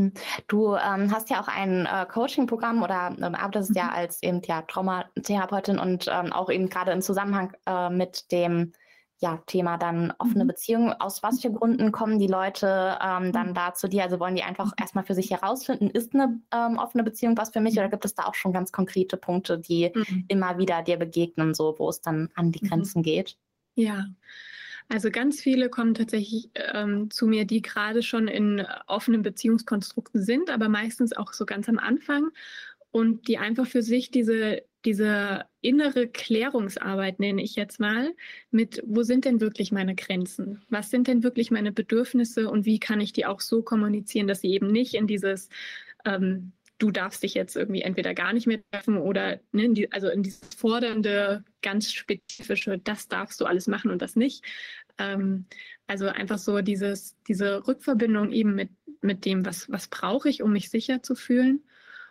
Du ähm, hast ja auch ein äh, Coaching-Programm oder ähm, arbeitest mhm. ja als eben ja, Traumatherapeutin und ähm, auch eben gerade im Zusammenhang äh, mit dem ja, Thema dann offene mhm. Beziehungen. Aus was für Gründen kommen die Leute ähm, dann mhm. da zu dir? Also wollen die einfach erstmal für sich herausfinden, ist eine ähm, offene Beziehung was für mich oder gibt es da auch schon ganz konkrete Punkte, die mhm. immer wieder dir begegnen, so wo es dann an die Grenzen mhm. geht? Ja, also ganz viele kommen tatsächlich ähm, zu mir, die gerade schon in offenen Beziehungskonstrukten sind, aber meistens auch so ganz am Anfang und die einfach für sich diese, diese innere Klärungsarbeit, nenne ich jetzt mal, mit, wo sind denn wirklich meine Grenzen? Was sind denn wirklich meine Bedürfnisse und wie kann ich die auch so kommunizieren, dass sie eben nicht in dieses ähm, du darfst dich jetzt irgendwie entweder gar nicht mehr treffen oder ne, in die, also in dieses fordernde, ganz spezifische, das darfst du alles machen und das nicht. Ähm, also einfach so dieses, diese Rückverbindung eben mit, mit dem, was, was brauche ich, um mich sicher zu fühlen.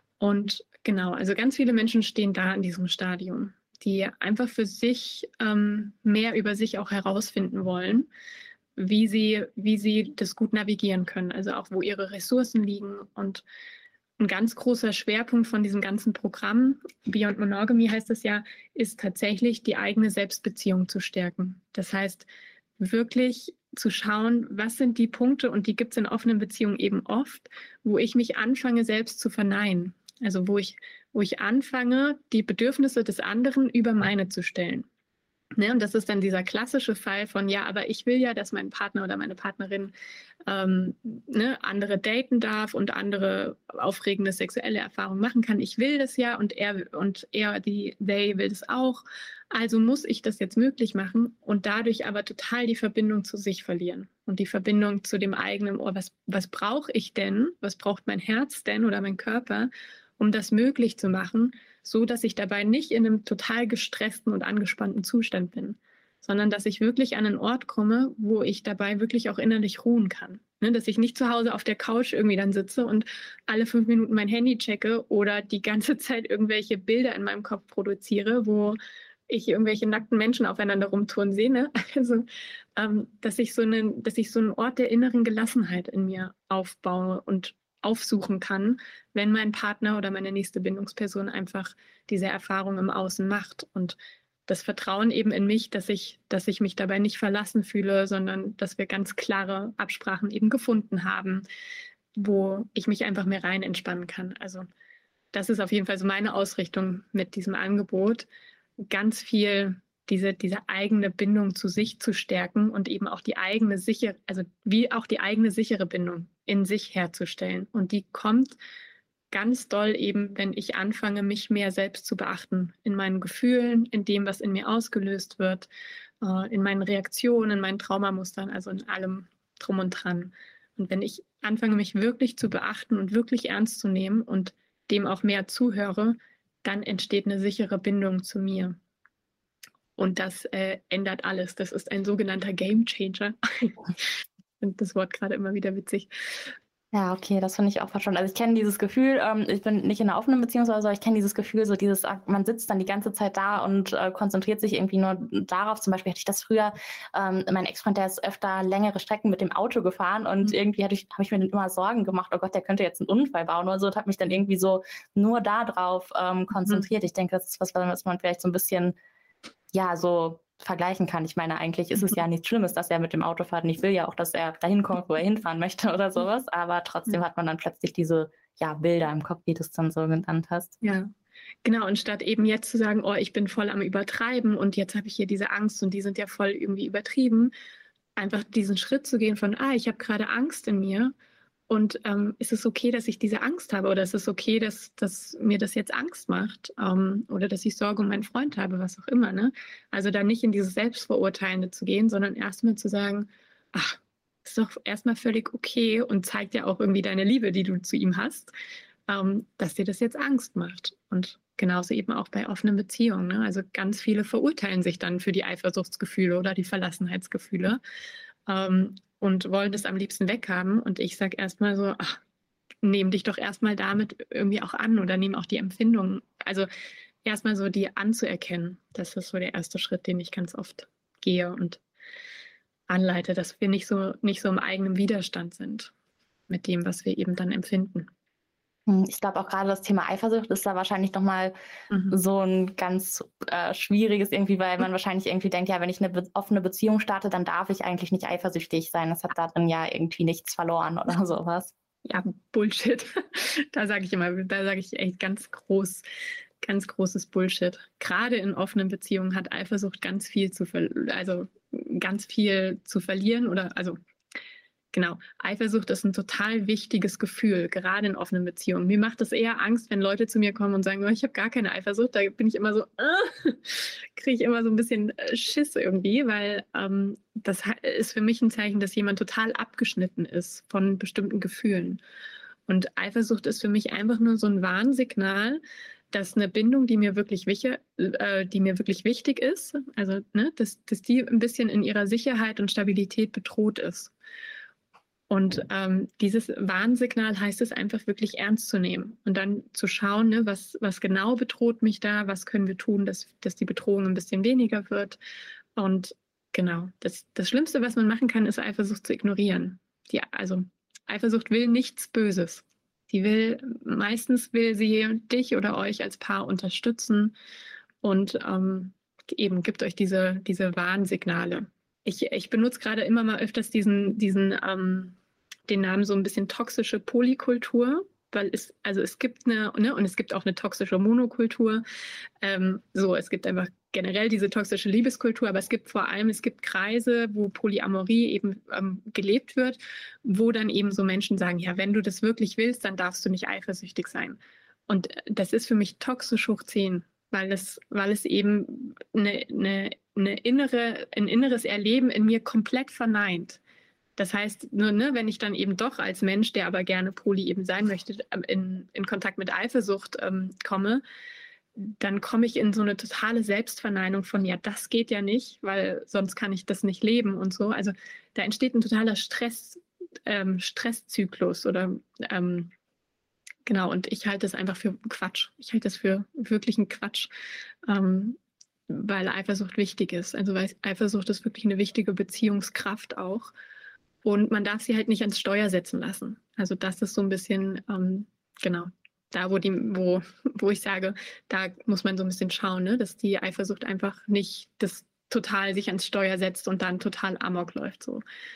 Und genau, also ganz viele Menschen stehen da in diesem Stadium, die einfach für sich ähm, mehr über sich auch herausfinden wollen, wie sie, wie sie das gut navigieren können, also auch wo ihre Ressourcen liegen. Und ein ganz großer Schwerpunkt von diesem ganzen Programm, Beyond Monogamy heißt es ja, ist tatsächlich die eigene Selbstbeziehung zu stärken. Das heißt, wirklich zu schauen, was sind die Punkte, und die gibt es in offenen Beziehungen eben oft, wo ich mich anfange, selbst zu verneinen. Also wo ich, wo ich anfange, die Bedürfnisse des anderen über meine zu stellen. Ne, und das ist dann dieser klassische Fall von, ja, aber ich will ja, dass mein Partner oder meine Partnerin ähm, ne, andere daten darf und andere aufregende sexuelle Erfahrungen machen kann. Ich will das ja und er und er, die, they will das auch. Also muss ich das jetzt möglich machen und dadurch aber total die Verbindung zu sich verlieren und die Verbindung zu dem eigenen, oh, was, was brauche ich denn? Was braucht mein Herz denn oder mein Körper, um das möglich zu machen, so dass ich dabei nicht in einem total gestressten und angespannten Zustand bin, sondern dass ich wirklich an einen Ort komme, wo ich dabei wirklich auch innerlich ruhen kann. Ne? Dass ich nicht zu Hause auf der Couch irgendwie dann sitze und alle fünf Minuten mein Handy checke oder die ganze Zeit irgendwelche Bilder in meinem Kopf produziere, wo ich irgendwelche nackten Menschen aufeinander rumtouren sehe. Ne? Also, ähm, dass ich so einen, dass ich so einen Ort der inneren Gelassenheit in mir aufbaue und aufsuchen kann, wenn mein Partner oder meine nächste Bindungsperson einfach diese Erfahrung im Außen macht. Und das Vertrauen eben in mich, dass ich, dass ich mich dabei nicht verlassen fühle, sondern dass wir ganz klare Absprachen eben gefunden haben. wo ich mich einfach mehr rein entspannen kann. Also das ist auf jeden Fall so meine Ausrichtung mit diesem Angebot, ganz viel diese, diese eigene Bindung zu sich zu stärken und eben auch die eigene sichere, also wie auch die eigene sichere Bindung in sich herzustellen. Und die kommt ganz doll eben, wenn ich anfange, mich mehr selbst zu beachten, in meinen Gefühlen, in dem, was in mir ausgelöst wird, in meinen Reaktionen, in meinen Traumamustern, also in allem drum und dran. Und wenn ich anfange, mich wirklich zu beachten und wirklich ernst zu nehmen und dem auch mehr zuhöre, dann entsteht eine sichere Bindung zu mir. Und das äh, ändert alles. Das ist ein sogenannter Game Changer. Ich finde das Wort gerade immer wieder witzig. Ja, okay, das finde ich auch schon. Also ich kenne dieses Gefühl, ähm, ich bin nicht in einer offenen Beziehung, aber ich kenne dieses Gefühl, so dieses, man sitzt dann die ganze Zeit da und äh, konzentriert sich irgendwie nur darauf. Zum Beispiel hatte ich das früher, ähm, mein Ex-Freund, der ist öfter längere Strecken mit dem Auto gefahren und mhm. irgendwie hatte ich, habe ich mir dann immer Sorgen gemacht, oh Gott, der könnte jetzt einen Unfall bauen oder so, und habe mich dann irgendwie so nur darauf ähm, konzentriert. Mhm. Ich denke, das ist was, was man vielleicht so ein bisschen, ja, so vergleichen kann. Ich meine, eigentlich ist es ja nichts Schlimmes, dass er mit dem Auto fährt. Und ich will ja auch, dass er dahin kommt, wo er hinfahren möchte oder sowas. Aber trotzdem hat man dann plötzlich diese ja, Bilder im Kopf, wie du es dann so genannt hast. Ja, genau. Und statt eben jetzt zu sagen, oh, ich bin voll am Übertreiben und jetzt habe ich hier diese Angst und die sind ja voll irgendwie übertrieben, einfach diesen Schritt zu gehen von, ah, ich habe gerade Angst in mir. Und ähm, ist es okay, dass ich diese Angst habe oder ist es okay, dass, dass mir das jetzt Angst macht ähm, oder dass ich Sorge um meinen Freund habe, was auch immer. Ne? Also da nicht in dieses Selbstverurteilende zu gehen, sondern erstmal zu sagen, ach, ist doch erstmal völlig okay und zeigt ja auch irgendwie deine Liebe, die du zu ihm hast, ähm, dass dir das jetzt Angst macht. Und genauso eben auch bei offenen Beziehungen. Ne? Also ganz viele verurteilen sich dann für die Eifersuchtsgefühle oder die Verlassenheitsgefühle. Ähm, und wollen das am liebsten weghaben. Und ich sage erstmal so, ach, nehm dich doch erstmal damit irgendwie auch an oder nehm auch die Empfindungen. Also erstmal so die anzuerkennen. Das ist so der erste Schritt, den ich ganz oft gehe und anleite, dass wir nicht so, nicht so im eigenen Widerstand sind mit dem, was wir eben dann empfinden. Ich glaube auch gerade das Thema Eifersucht ist da wahrscheinlich nochmal mhm. so ein ganz äh, schwieriges irgendwie, weil man wahrscheinlich irgendwie denkt, ja, wenn ich eine be- offene Beziehung starte, dann darf ich eigentlich nicht eifersüchtig sein. Das hat da drin ja irgendwie nichts verloren oder sowas. Ja, Bullshit. Da sage ich immer, da sage ich echt ganz groß, ganz großes Bullshit. Gerade in offenen Beziehungen hat Eifersucht ganz viel zu ver- also ganz viel zu verlieren oder also Genau, Eifersucht ist ein total wichtiges Gefühl, gerade in offenen Beziehungen. Mir macht es eher Angst, wenn Leute zu mir kommen und sagen, oh, ich habe gar keine Eifersucht. Da bin ich immer so, äh, kriege ich immer so ein bisschen Schiss irgendwie, weil ähm, das ist für mich ein Zeichen, dass jemand total abgeschnitten ist von bestimmten Gefühlen. Und Eifersucht ist für mich einfach nur so ein Warnsignal, dass eine Bindung, die mir wirklich wichtig, äh, die mir wirklich wichtig ist, also ne, dass, dass die ein bisschen in ihrer Sicherheit und Stabilität bedroht ist. Und ähm, dieses Warnsignal heißt es einfach wirklich ernst zu nehmen und dann zu schauen, ne, was, was genau bedroht mich da, was können wir tun, dass, dass die Bedrohung ein bisschen weniger wird. Und genau, das, das Schlimmste, was man machen kann, ist Eifersucht zu ignorieren. Die, also Eifersucht will nichts Böses. Die will, meistens will sie dich oder euch als Paar unterstützen und ähm, eben gibt euch diese, diese Warnsignale. Ich, ich benutze gerade immer mal öfters diesen, diesen ähm, den Namen so ein bisschen toxische Polykultur, weil es, also es gibt eine, ne, und es gibt auch eine toxische Monokultur. Ähm, so, es gibt einfach generell diese toxische Liebeskultur, aber es gibt vor allem, es gibt Kreise, wo Polyamorie eben ähm, gelebt wird, wo dann eben so Menschen sagen, ja, wenn du das wirklich willst, dann darfst du nicht eifersüchtig sein. Und das ist für mich toxisch hoch zehn, weil es, weil es eben eine, eine, eine innere, ein inneres Erleben in mir komplett verneint. Das heißt, nur, ne, wenn ich dann eben doch als Mensch, der aber gerne poly eben sein möchte, in, in Kontakt mit Eifersucht ähm, komme, dann komme ich in so eine totale Selbstverneinung von, ja, das geht ja nicht, weil sonst kann ich das nicht leben und so. Also da entsteht ein totaler Stress, ähm, Stresszyklus oder ähm, genau, und ich halte es einfach für Quatsch. Ich halte es für wirklichen Quatsch, ähm, weil Eifersucht wichtig ist. Also weil Eifersucht ist wirklich eine wichtige Beziehungskraft auch. Und man darf sie halt nicht ans Steuer setzen lassen. Also das ist so ein bisschen, ähm, genau, da wo, die, wo, wo ich sage, da muss man so ein bisschen schauen, ne? Dass die Eifersucht einfach nicht das total sich ans Steuer setzt und dann total amok läuft. So.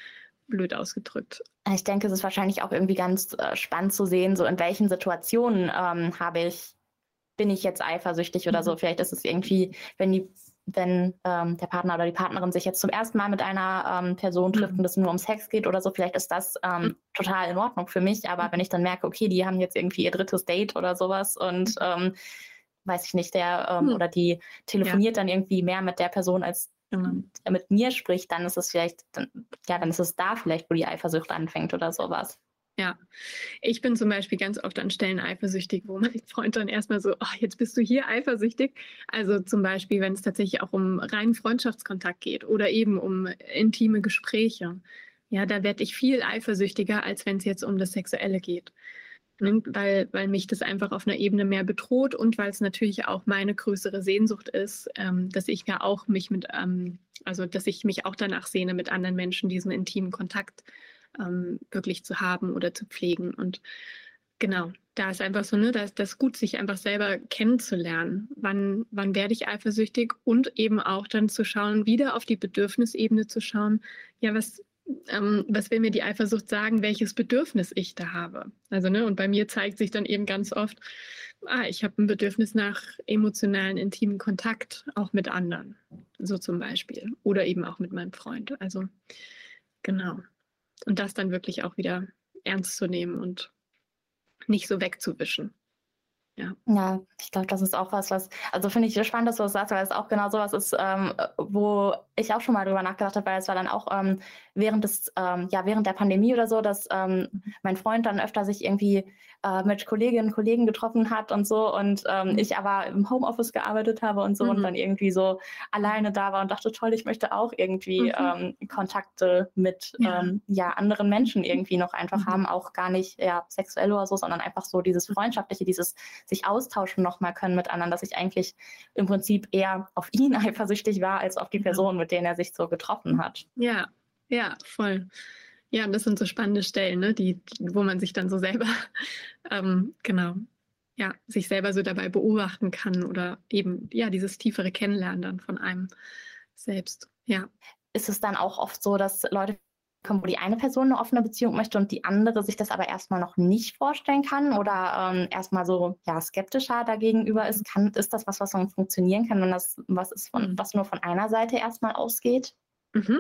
blöd ausgedrückt. Ich denke, es ist wahrscheinlich auch irgendwie ganz äh, spannend zu sehen, so in welchen Situationen ähm, habe ich, bin ich jetzt eifersüchtig oder Mhm. so. Vielleicht ist es irgendwie, wenn die, wenn ähm, der Partner oder die Partnerin sich jetzt zum ersten Mal mit einer ähm, Person trifft Mhm. und es nur um Sex geht oder so, vielleicht ist das ähm, Mhm. total in Ordnung für mich. Aber wenn ich dann merke, okay, die haben jetzt irgendwie ihr drittes Date oder sowas und ähm, weiß ich nicht, der ähm, Mhm. oder die telefoniert dann irgendwie mehr mit der Person, als Genau. der mit mir spricht, dann ist es vielleicht, dann, ja, dann ist es da vielleicht, wo die Eifersucht anfängt oder sowas. Ja, ich bin zum Beispiel ganz oft an Stellen eifersüchtig, wo mein Freund dann erstmal so, oh, jetzt bist du hier eifersüchtig. Also zum Beispiel, wenn es tatsächlich auch um reinen Freundschaftskontakt geht oder eben um intime Gespräche. Ja, da werde ich viel eifersüchtiger, als wenn es jetzt um das Sexuelle geht. Ne? Weil, weil mich das einfach auf einer Ebene mehr bedroht und weil es natürlich auch meine größere Sehnsucht ist, ähm, dass ich ja auch mich mit, ähm, also dass ich mich auch danach sehne, mit anderen Menschen diesen intimen Kontakt ähm, wirklich zu haben oder zu pflegen. Und genau, da ist einfach so, ne, da ist das gut, sich einfach selber kennenzulernen. Wann, wann werde ich eifersüchtig und eben auch dann zu schauen, wieder auf die Bedürfnisebene zu schauen, ja, was, ähm, was will mir die Eifersucht sagen, welches Bedürfnis ich da habe. Also, ne, und bei mir zeigt sich dann eben ganz oft, ah, ich habe ein Bedürfnis nach emotionalen, intimen Kontakt, auch mit anderen, so zum Beispiel. Oder eben auch mit meinem Freund. Also, genau. Und das dann wirklich auch wieder ernst zu nehmen und nicht so wegzuwischen. Ja. Ja, ich glaube, das ist auch was, was, also finde ich spannend, dass du das sagst, weil es auch genau sowas ist, ähm, wo ich auch schon mal drüber nachgedacht habe, weil es war dann auch ähm, während des, ähm, ja, während der Pandemie oder so, dass ähm, mein Freund dann öfter sich irgendwie äh, mit Kolleginnen und Kollegen getroffen hat und so und ähm, Mhm. ich aber im Homeoffice gearbeitet habe und so Mhm. und dann irgendwie so alleine da war und dachte, toll, ich möchte auch irgendwie Mhm. ähm, Kontakte mit Ja. ähm, ja, anderen Menschen irgendwie noch einfach Mhm. haben, auch gar nicht ja, sexuell oder so, sondern einfach so dieses Freundschaftliche, dieses sich austauschen nochmal können mit anderen, dass ich eigentlich im Prinzip eher auf ihn eifersüchtig war, als auf die Ja. Person, mit denen er sich so getroffen hat. Ja, ja, voll. Ja, und das sind so spannende Stellen, ne, die, wo man sich dann so selber, ähm, genau, ja, sich selber so dabei beobachten kann oder eben, ja, dieses tiefere Kennenlernen dann von einem selbst. Ja. Ist es dann auch oft so, dass Leute kommen, wo die eine Person eine offene Beziehung möchte und die andere sich das aber erstmal noch nicht vorstellen kann oder ähm, erstmal so ja, skeptischer dagegenüber ist? Kann, ist das was, was dann funktionieren kann, wenn das was ist, von, Mhm. was nur von einer Seite erstmal ausgeht? Mhm.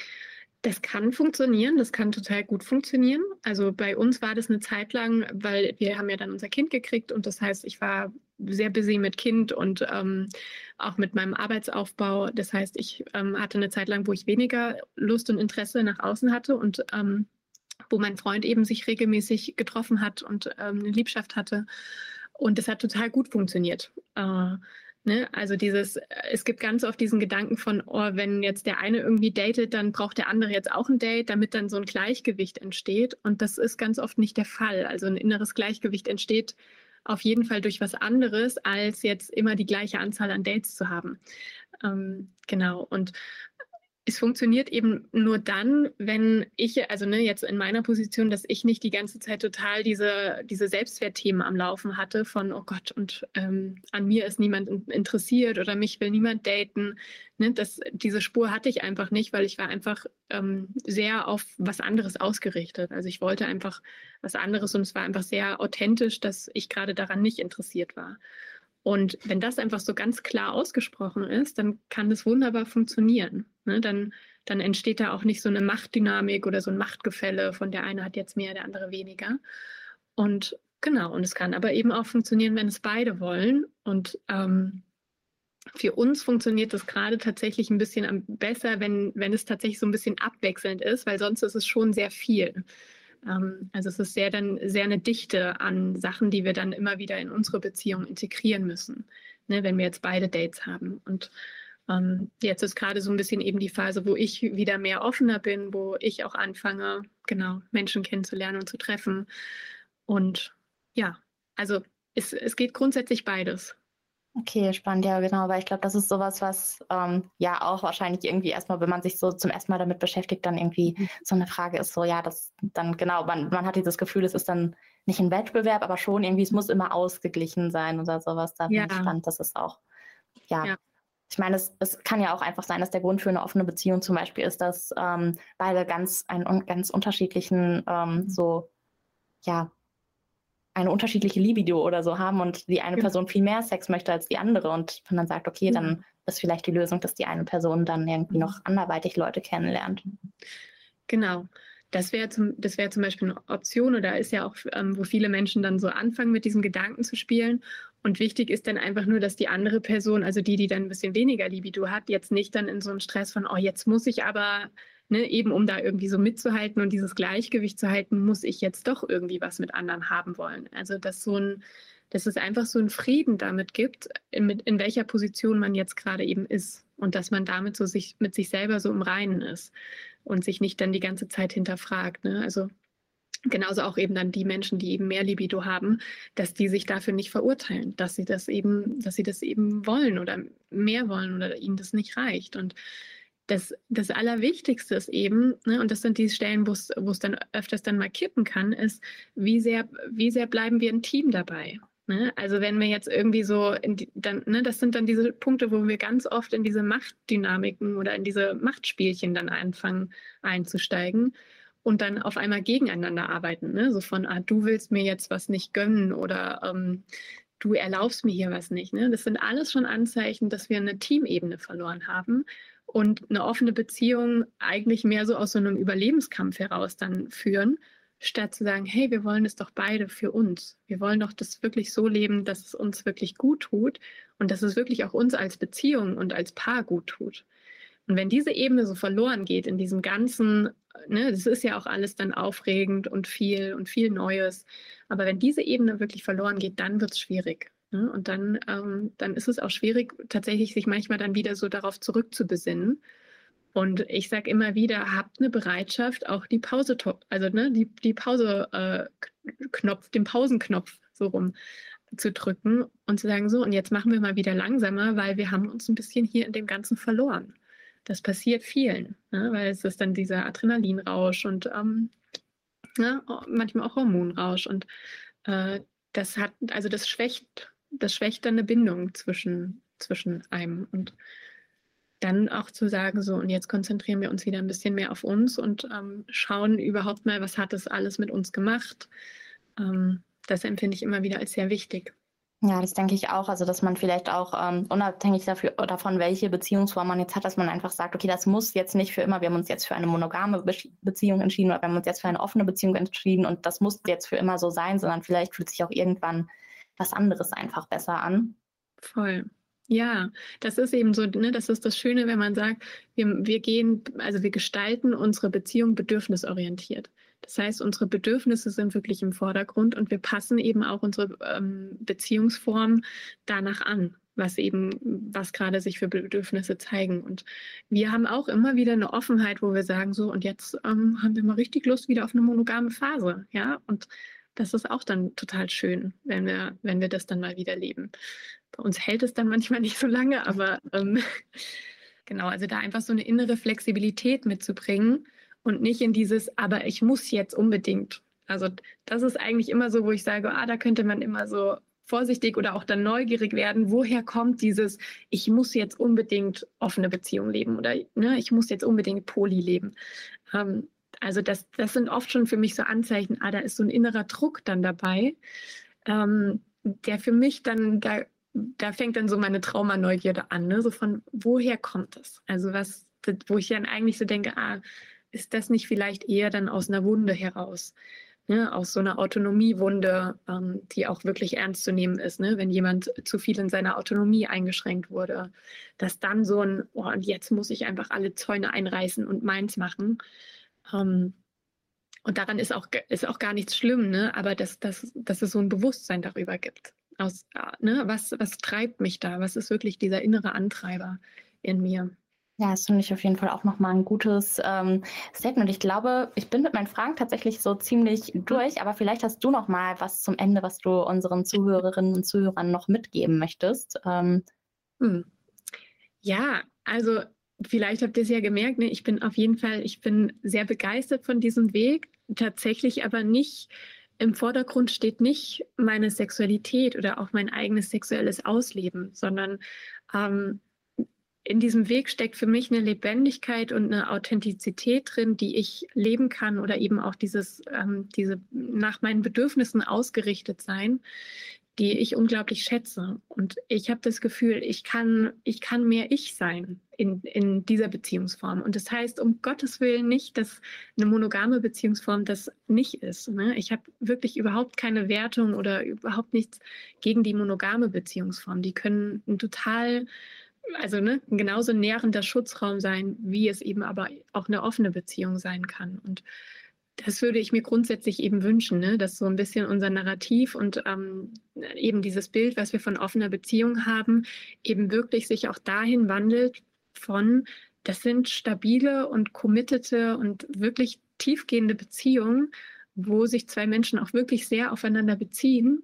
Das kann funktionieren, das kann total gut funktionieren. Also bei uns war das eine Zeit lang, weil wir haben ja dann unser Kind gekriegt und das heißt, ich war sehr busy mit Kind und ähm, auch mit meinem Arbeitsaufbau. Das heißt, ich ähm, hatte eine Zeit lang, wo ich weniger Lust und Interesse nach außen hatte und ähm, wo mein Freund eben sich regelmäßig getroffen hat und ähm, eine Liebschaft hatte. Und das hat total gut funktioniert. Äh, Ne? Also dieses, es gibt ganz oft diesen Gedanken von, oh, wenn jetzt der eine irgendwie datet, dann braucht der andere jetzt auch ein Date, damit dann so ein Gleichgewicht entsteht. Und das ist ganz oft nicht der Fall. Also ein inneres Gleichgewicht entsteht auf jeden Fall durch was anderes, als jetzt immer die gleiche Anzahl an Dates zu haben. Ähm, genau. Und es funktioniert eben nur dann, wenn ich, also ne, jetzt in meiner Position, dass ich nicht die ganze Zeit total diese, diese Selbstwertthemen am Laufen hatte von, oh Gott, und ähm, an mir ist niemand interessiert oder mich will niemand daten. Ne, das, diese Spur hatte ich einfach nicht, weil ich war einfach ähm, sehr auf was anderes ausgerichtet. Also ich wollte einfach was anderes und es war einfach sehr authentisch, dass ich gerade daran nicht interessiert war. Und wenn das einfach so ganz klar ausgesprochen ist, dann kann das wunderbar funktionieren. Ne? Dann, dann entsteht da auch nicht so eine Machtdynamik oder so ein Machtgefälle, von der eine hat jetzt mehr, der andere weniger. Und genau, und es kann aber eben auch funktionieren, wenn es beide wollen. Und ähm, für uns funktioniert das gerade tatsächlich ein bisschen am, besser, wenn, wenn es tatsächlich so ein bisschen abwechselnd ist, weil sonst ist es schon sehr viel. Ähm, also es ist sehr dann sehr eine Dichte an Sachen, die wir dann immer wieder in unsere Beziehung integrieren müssen, ne, wenn wir jetzt beide Dates haben. Und ähm, jetzt ist gerade so ein bisschen eben die Phase, wo ich wieder mehr offener bin, wo ich auch anfange, genau, Menschen kennenzulernen und zu treffen. Und ja, also es, es geht grundsätzlich beides. Okay, spannend, ja, genau, weil ich glaube, das ist sowas, was ähm, ja auch wahrscheinlich irgendwie erstmal, wenn man sich so zum ersten Mal damit beschäftigt, dann irgendwie so eine Frage ist, so ja, das dann genau, man, man hat dieses Gefühl, es ist dann nicht ein Wettbewerb, aber schon irgendwie, es muss immer ausgeglichen sein oder sowas. Da Ja, bin ich spannend, dass es auch, ja, ja. ich meine, es, es kann ja auch einfach sein, dass der Grund für eine offene Beziehung zum Beispiel ist, dass ähm, beide ganz einen ganz unterschiedlichen, ähm, so, ja, eine unterschiedliche Libido oder so haben und die eine Ja. Person viel mehr Sex möchte als die andere und man dann sagt, okay, Ja. dann ist vielleicht die Lösung, dass die eine Person dann irgendwie noch anderweitig Leute kennenlernt. Genau. Das wäre zum, das wäre zum Beispiel eine Option, oder ist ja auch, ähm, wo viele Menschen dann so anfangen, mit diesem Gedanken zu spielen. Und wichtig ist dann einfach nur, dass die andere Person, also die, die dann ein bisschen weniger Libido hat, jetzt nicht dann in so einen Stress von, oh, jetzt muss ich aber, ne, eben um da irgendwie so mitzuhalten und dieses Gleichgewicht zu halten, muss ich jetzt doch irgendwie was mit anderen haben wollen. Also dass so ein, dass es einfach so einen Frieden damit gibt, in, in welcher Position man jetzt gerade eben ist. Und dass man damit so sich mit sich selber so im Reinen ist und sich nicht dann die ganze Zeit hinterfragt. Ne? Also genauso auch eben dann die Menschen, die eben mehr Libido haben, dass die sich dafür nicht verurteilen, dass sie das eben, dass sie das eben wollen oder mehr wollen oder ihnen das nicht reicht. Und das, das Allerwichtigste ist eben, ne, und das sind die Stellen, wo es, wo es dann öfters dann mal kippen kann, ist, wie sehr, wie sehr bleiben wir im Team dabei? Ne? Also wenn wir jetzt irgendwie so, in die, dann, ne, das sind dann diese Punkte, wo wir ganz oft in diese Machtdynamiken oder in diese Machtspielchen dann anfangen einzusteigen und dann auf einmal gegeneinander arbeiten. Ne? So von, ah, du willst mir jetzt was nicht gönnen oder ähm, du erlaubst mir hier was nicht. Ne? Das sind alles schon Anzeichen, dass wir eine Teamebene verloren haben und eine offene Beziehung eigentlich mehr so aus so einem Überlebenskampf heraus dann führen, statt zu sagen, hey, wir wollen es doch beide für uns. Wir wollen doch das wirklich so leben, dass es uns wirklich gut tut und dass es wirklich auch uns als Beziehung und als Paar gut tut. Und wenn diese Ebene so verloren geht in diesem ganzen, ne, das ist ja auch alles dann aufregend und viel und viel Neues, aber wenn diese Ebene wirklich verloren geht, dann wird es schwierig. Ne? Und dann, ähm, dann ist es auch schwierig, tatsächlich sich manchmal dann wieder so darauf zurückzubesinnen. Und ich sage immer wieder, habt eine Bereitschaft, auch die Pause, also ne, die, die Pause-Knopf, äh, den Pausenknopf so rum zu drücken und zu sagen, so, und jetzt machen wir mal wieder langsamer, weil wir haben uns ein bisschen hier in dem Ganzen verloren. Das passiert vielen, ne, weil es ist dann dieser Adrenalinrausch und ähm, ne, manchmal auch Hormonrausch. Und äh, das hat, also das schwächt, das schwächt dann eine Bindung zwischen, zwischen einem und dann auch zu sagen, so, und jetzt konzentrieren wir uns wieder ein bisschen mehr auf uns und ähm, schauen überhaupt mal, was hat das alles mit uns gemacht. Ähm, das empfinde ich immer wieder als sehr wichtig. Ja, das denke ich auch. Also, dass man vielleicht auch ähm, unabhängig dafür, davon, welche Beziehungsform man jetzt hat, dass man einfach sagt, okay, das muss jetzt nicht für immer, wir haben uns jetzt für eine monogame Be- Beziehung entschieden oder wir haben uns jetzt für eine offene Beziehung entschieden und das muss jetzt für immer so sein, sondern vielleicht fühlt sich auch irgendwann was anderes einfach besser an. Voll. Ja, das ist eben so, ne, das ist das Schöne, wenn man sagt, wir, wir gehen, also wir gestalten unsere Beziehung bedürfnisorientiert. Das heißt, unsere Bedürfnisse sind wirklich im Vordergrund und wir passen eben auch unsere ähm, Beziehungsform danach an, was eben, was gerade sich für Bedürfnisse zeigen. Und wir haben auch immer wieder eine Offenheit, wo wir sagen, so, und jetzt ähm, haben wir mal richtig Lust wieder auf eine monogame Phase, ja, und das ist auch dann total schön, wenn wir, wenn wir das dann mal wieder leben. Bei uns hält es dann manchmal nicht so lange, aber ähm, genau, also da einfach so eine innere Flexibilität mitzubringen und nicht in dieses, aber ich muss jetzt unbedingt. Also das ist eigentlich immer so, wo ich sage, ah, da könnte man immer so vorsichtig oder auch dann neugierig werden, woher kommt dieses, ich muss jetzt unbedingt offene Beziehung leben oder ne, ich muss jetzt unbedingt Poly leben. Ähm, also das, das sind oft schon für mich so Anzeichen, ah, da ist so ein innerer Druck dann dabei, ähm, der für mich dann, da, da fängt dann so meine Traumaneugierde an, ne? So von, woher kommt das? Also was, wo ich dann eigentlich so denke, ah, ist das nicht vielleicht eher dann aus einer Wunde heraus? Ne? Aus so einer Autonomiewunde, ähm, die auch wirklich ernst zu nehmen ist, ne? Wenn jemand zu viel in seiner Autonomie eingeschränkt wurde, dass dann so ein, oh, und jetzt muss ich einfach alle Zäune einreißen und meins machen. Ähm, und daran ist auch, ist auch gar nichts schlimm, ne? Aber dass, dass, dass es so ein Bewusstsein darüber gibt. Aus, ne? was, was treibt mich da? Was ist wirklich dieser innere Antreiber in mir? Ja, das finde ich auf jeden Fall auch nochmal ein gutes ähm, Statement. Ich glaube, ich bin mit meinen Fragen tatsächlich so ziemlich durch, aber vielleicht hast du noch mal was zum Ende, was du unseren Zuhörerinnen und Zuhörern noch mitgeben möchtest. Ähm, hm. Ja, also vielleicht habt ihr es ja gemerkt, ne? Ich bin auf jeden Fall, ich bin sehr begeistert von diesem Weg, tatsächlich aber nicht, im Vordergrund steht nicht meine Sexualität oder auch mein eigenes sexuelles Ausleben, sondern ähm, in diesem Weg steckt für mich eine Lebendigkeit und eine Authentizität drin, die ich leben kann oder eben auch dieses, ähm, diese nach meinen Bedürfnissen ausgerichtet sein, die ich unglaublich schätze. Und ich habe das Gefühl, ich kann, ich kann mehr ich sein in, in dieser Beziehungsform. Und das heißt, um Gottes Willen nicht, dass eine monogame Beziehungsform das nicht ist. Ne? Ich habe wirklich überhaupt keine Wertung oder überhaupt nichts gegen die monogame Beziehungsform. Die können ein total, also ne, ein genauso nährender Schutzraum sein, wie es eben aber auch eine offene Beziehung sein kann. Und das würde ich mir grundsätzlich eben wünschen, ne? Dass so ein bisschen unser Narrativ und ähm, eben dieses Bild, was wir von offener Beziehung haben, eben wirklich sich auch dahin wandelt von, das sind stabile und committete und wirklich tiefgehende Beziehungen, wo sich zwei Menschen auch wirklich sehr aufeinander beziehen,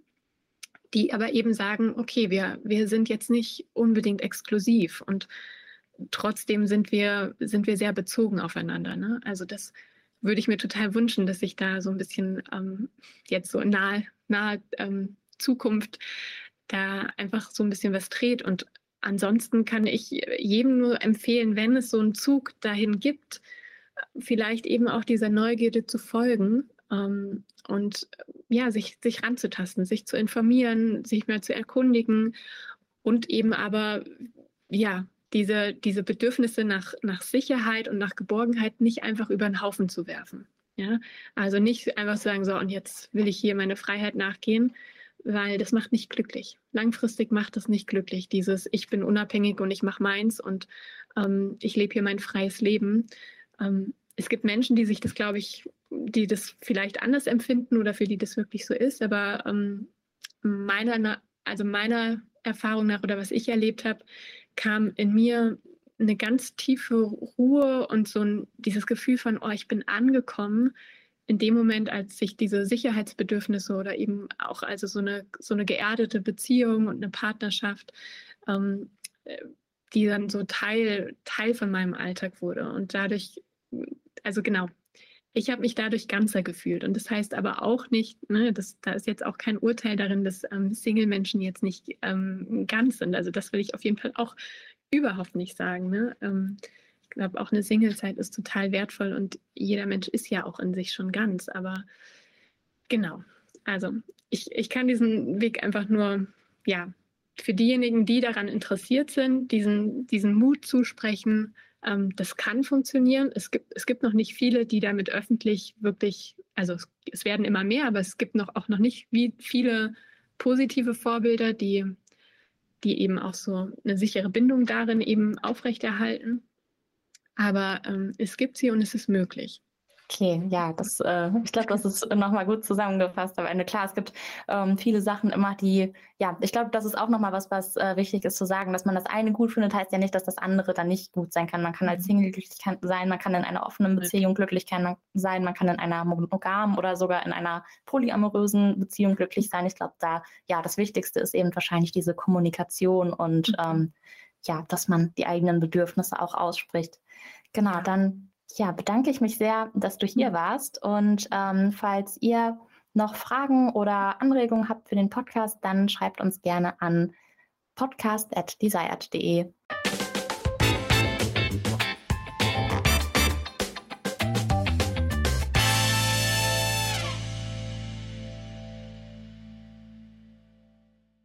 die aber eben sagen, okay, wir, wir sind jetzt nicht unbedingt exklusiv und trotzdem sind wir, sind wir sehr bezogen aufeinander. Ne? Also das würde ich mir total wünschen, dass sich da so ein bisschen ähm, jetzt so in naher, naher ähm, Zukunft da einfach so ein bisschen was dreht. Und ansonsten kann ich jedem nur empfehlen, wenn es so einen Zug dahin gibt, vielleicht eben auch dieser Neugierde zu folgen ähm, und ja, sich, sich ranzutasten, sich zu informieren, sich mal zu erkundigen und eben aber, ja, diese, diese Bedürfnisse nach, nach Sicherheit und nach Geborgenheit nicht einfach über den Haufen zu werfen. Ja? Also nicht einfach sagen, so, und jetzt will ich hier meine Freiheit nachgehen, weil das macht nicht glücklich. Langfristig macht das nicht glücklich, dieses ich bin unabhängig und ich mache meins und ähm, ich lebe hier mein freies Leben. Ähm, es gibt Menschen, die sich das, glaube ich, die das vielleicht anders empfinden oder für die das wirklich so ist, aber ähm, meiner, also meiner Erfahrung nach oder was ich erlebt habe, kam in mir eine ganz tiefe Ruhe und so ein, dieses Gefühl von, oh, ich bin angekommen, in dem Moment, als sich diese Sicherheitsbedürfnisse oder eben auch also so eine, so eine geerdete Beziehung und eine Partnerschaft, ähm, die dann so Teil, Teil von meinem Alltag wurde. Und dadurch, also genau, ich habe mich dadurch ganzer gefühlt. Und das heißt aber auch nicht, ne, das, da ist jetzt auch kein Urteil darin, dass ähm, Single-Menschen jetzt nicht ähm, ganz sind. Also das will ich auf jeden Fall auch überhaupt nicht sagen. Ne? Ähm, ich glaube, auch eine Singlezeit ist total wertvoll und jeder Mensch ist ja auch in sich schon ganz. Aber genau, also ich, ich kann diesen Weg einfach nur, ja, für diejenigen, die daran interessiert sind, diesen, diesen Mut zusprechen. Ähm, das kann funktionieren. Es gibt, es gibt noch nicht viele, die damit öffentlich wirklich, also es, es werden immer mehr, aber es gibt noch auch noch nicht wie viele positive Vorbilder, die, die eben auch so eine sichere Bindung darin eben aufrechterhalten. Aber ähm, es gibt sie und es ist möglich. Okay, ja, das, äh, ich glaube, das ist nochmal gut zusammengefasst am Ende. Klar, es gibt ähm, viele Sachen immer, die, ja, ich glaube, das ist auch nochmal was, was äh, wichtig ist zu sagen, dass man das eine gut findet, heißt ja nicht, dass das andere dann nicht gut sein kann. Man kann als Single glücklich sein, man kann in einer offenen Beziehung glücklich sein, man kann in einer monogamen oder sogar in einer polyamorösen Beziehung glücklich sein. Ich glaube, da, ja, das Wichtigste ist eben wahrscheinlich diese Kommunikation und mhm. ähm, ja, dass man die eigenen Bedürfnisse auch ausspricht. Genau, dann ja, bedanke ich mich sehr, dass du hier warst. Und ähm, falls ihr noch Fragen oder Anregungen habt für den Podcast, dann schreibt uns gerne an podcast at desired punkt de.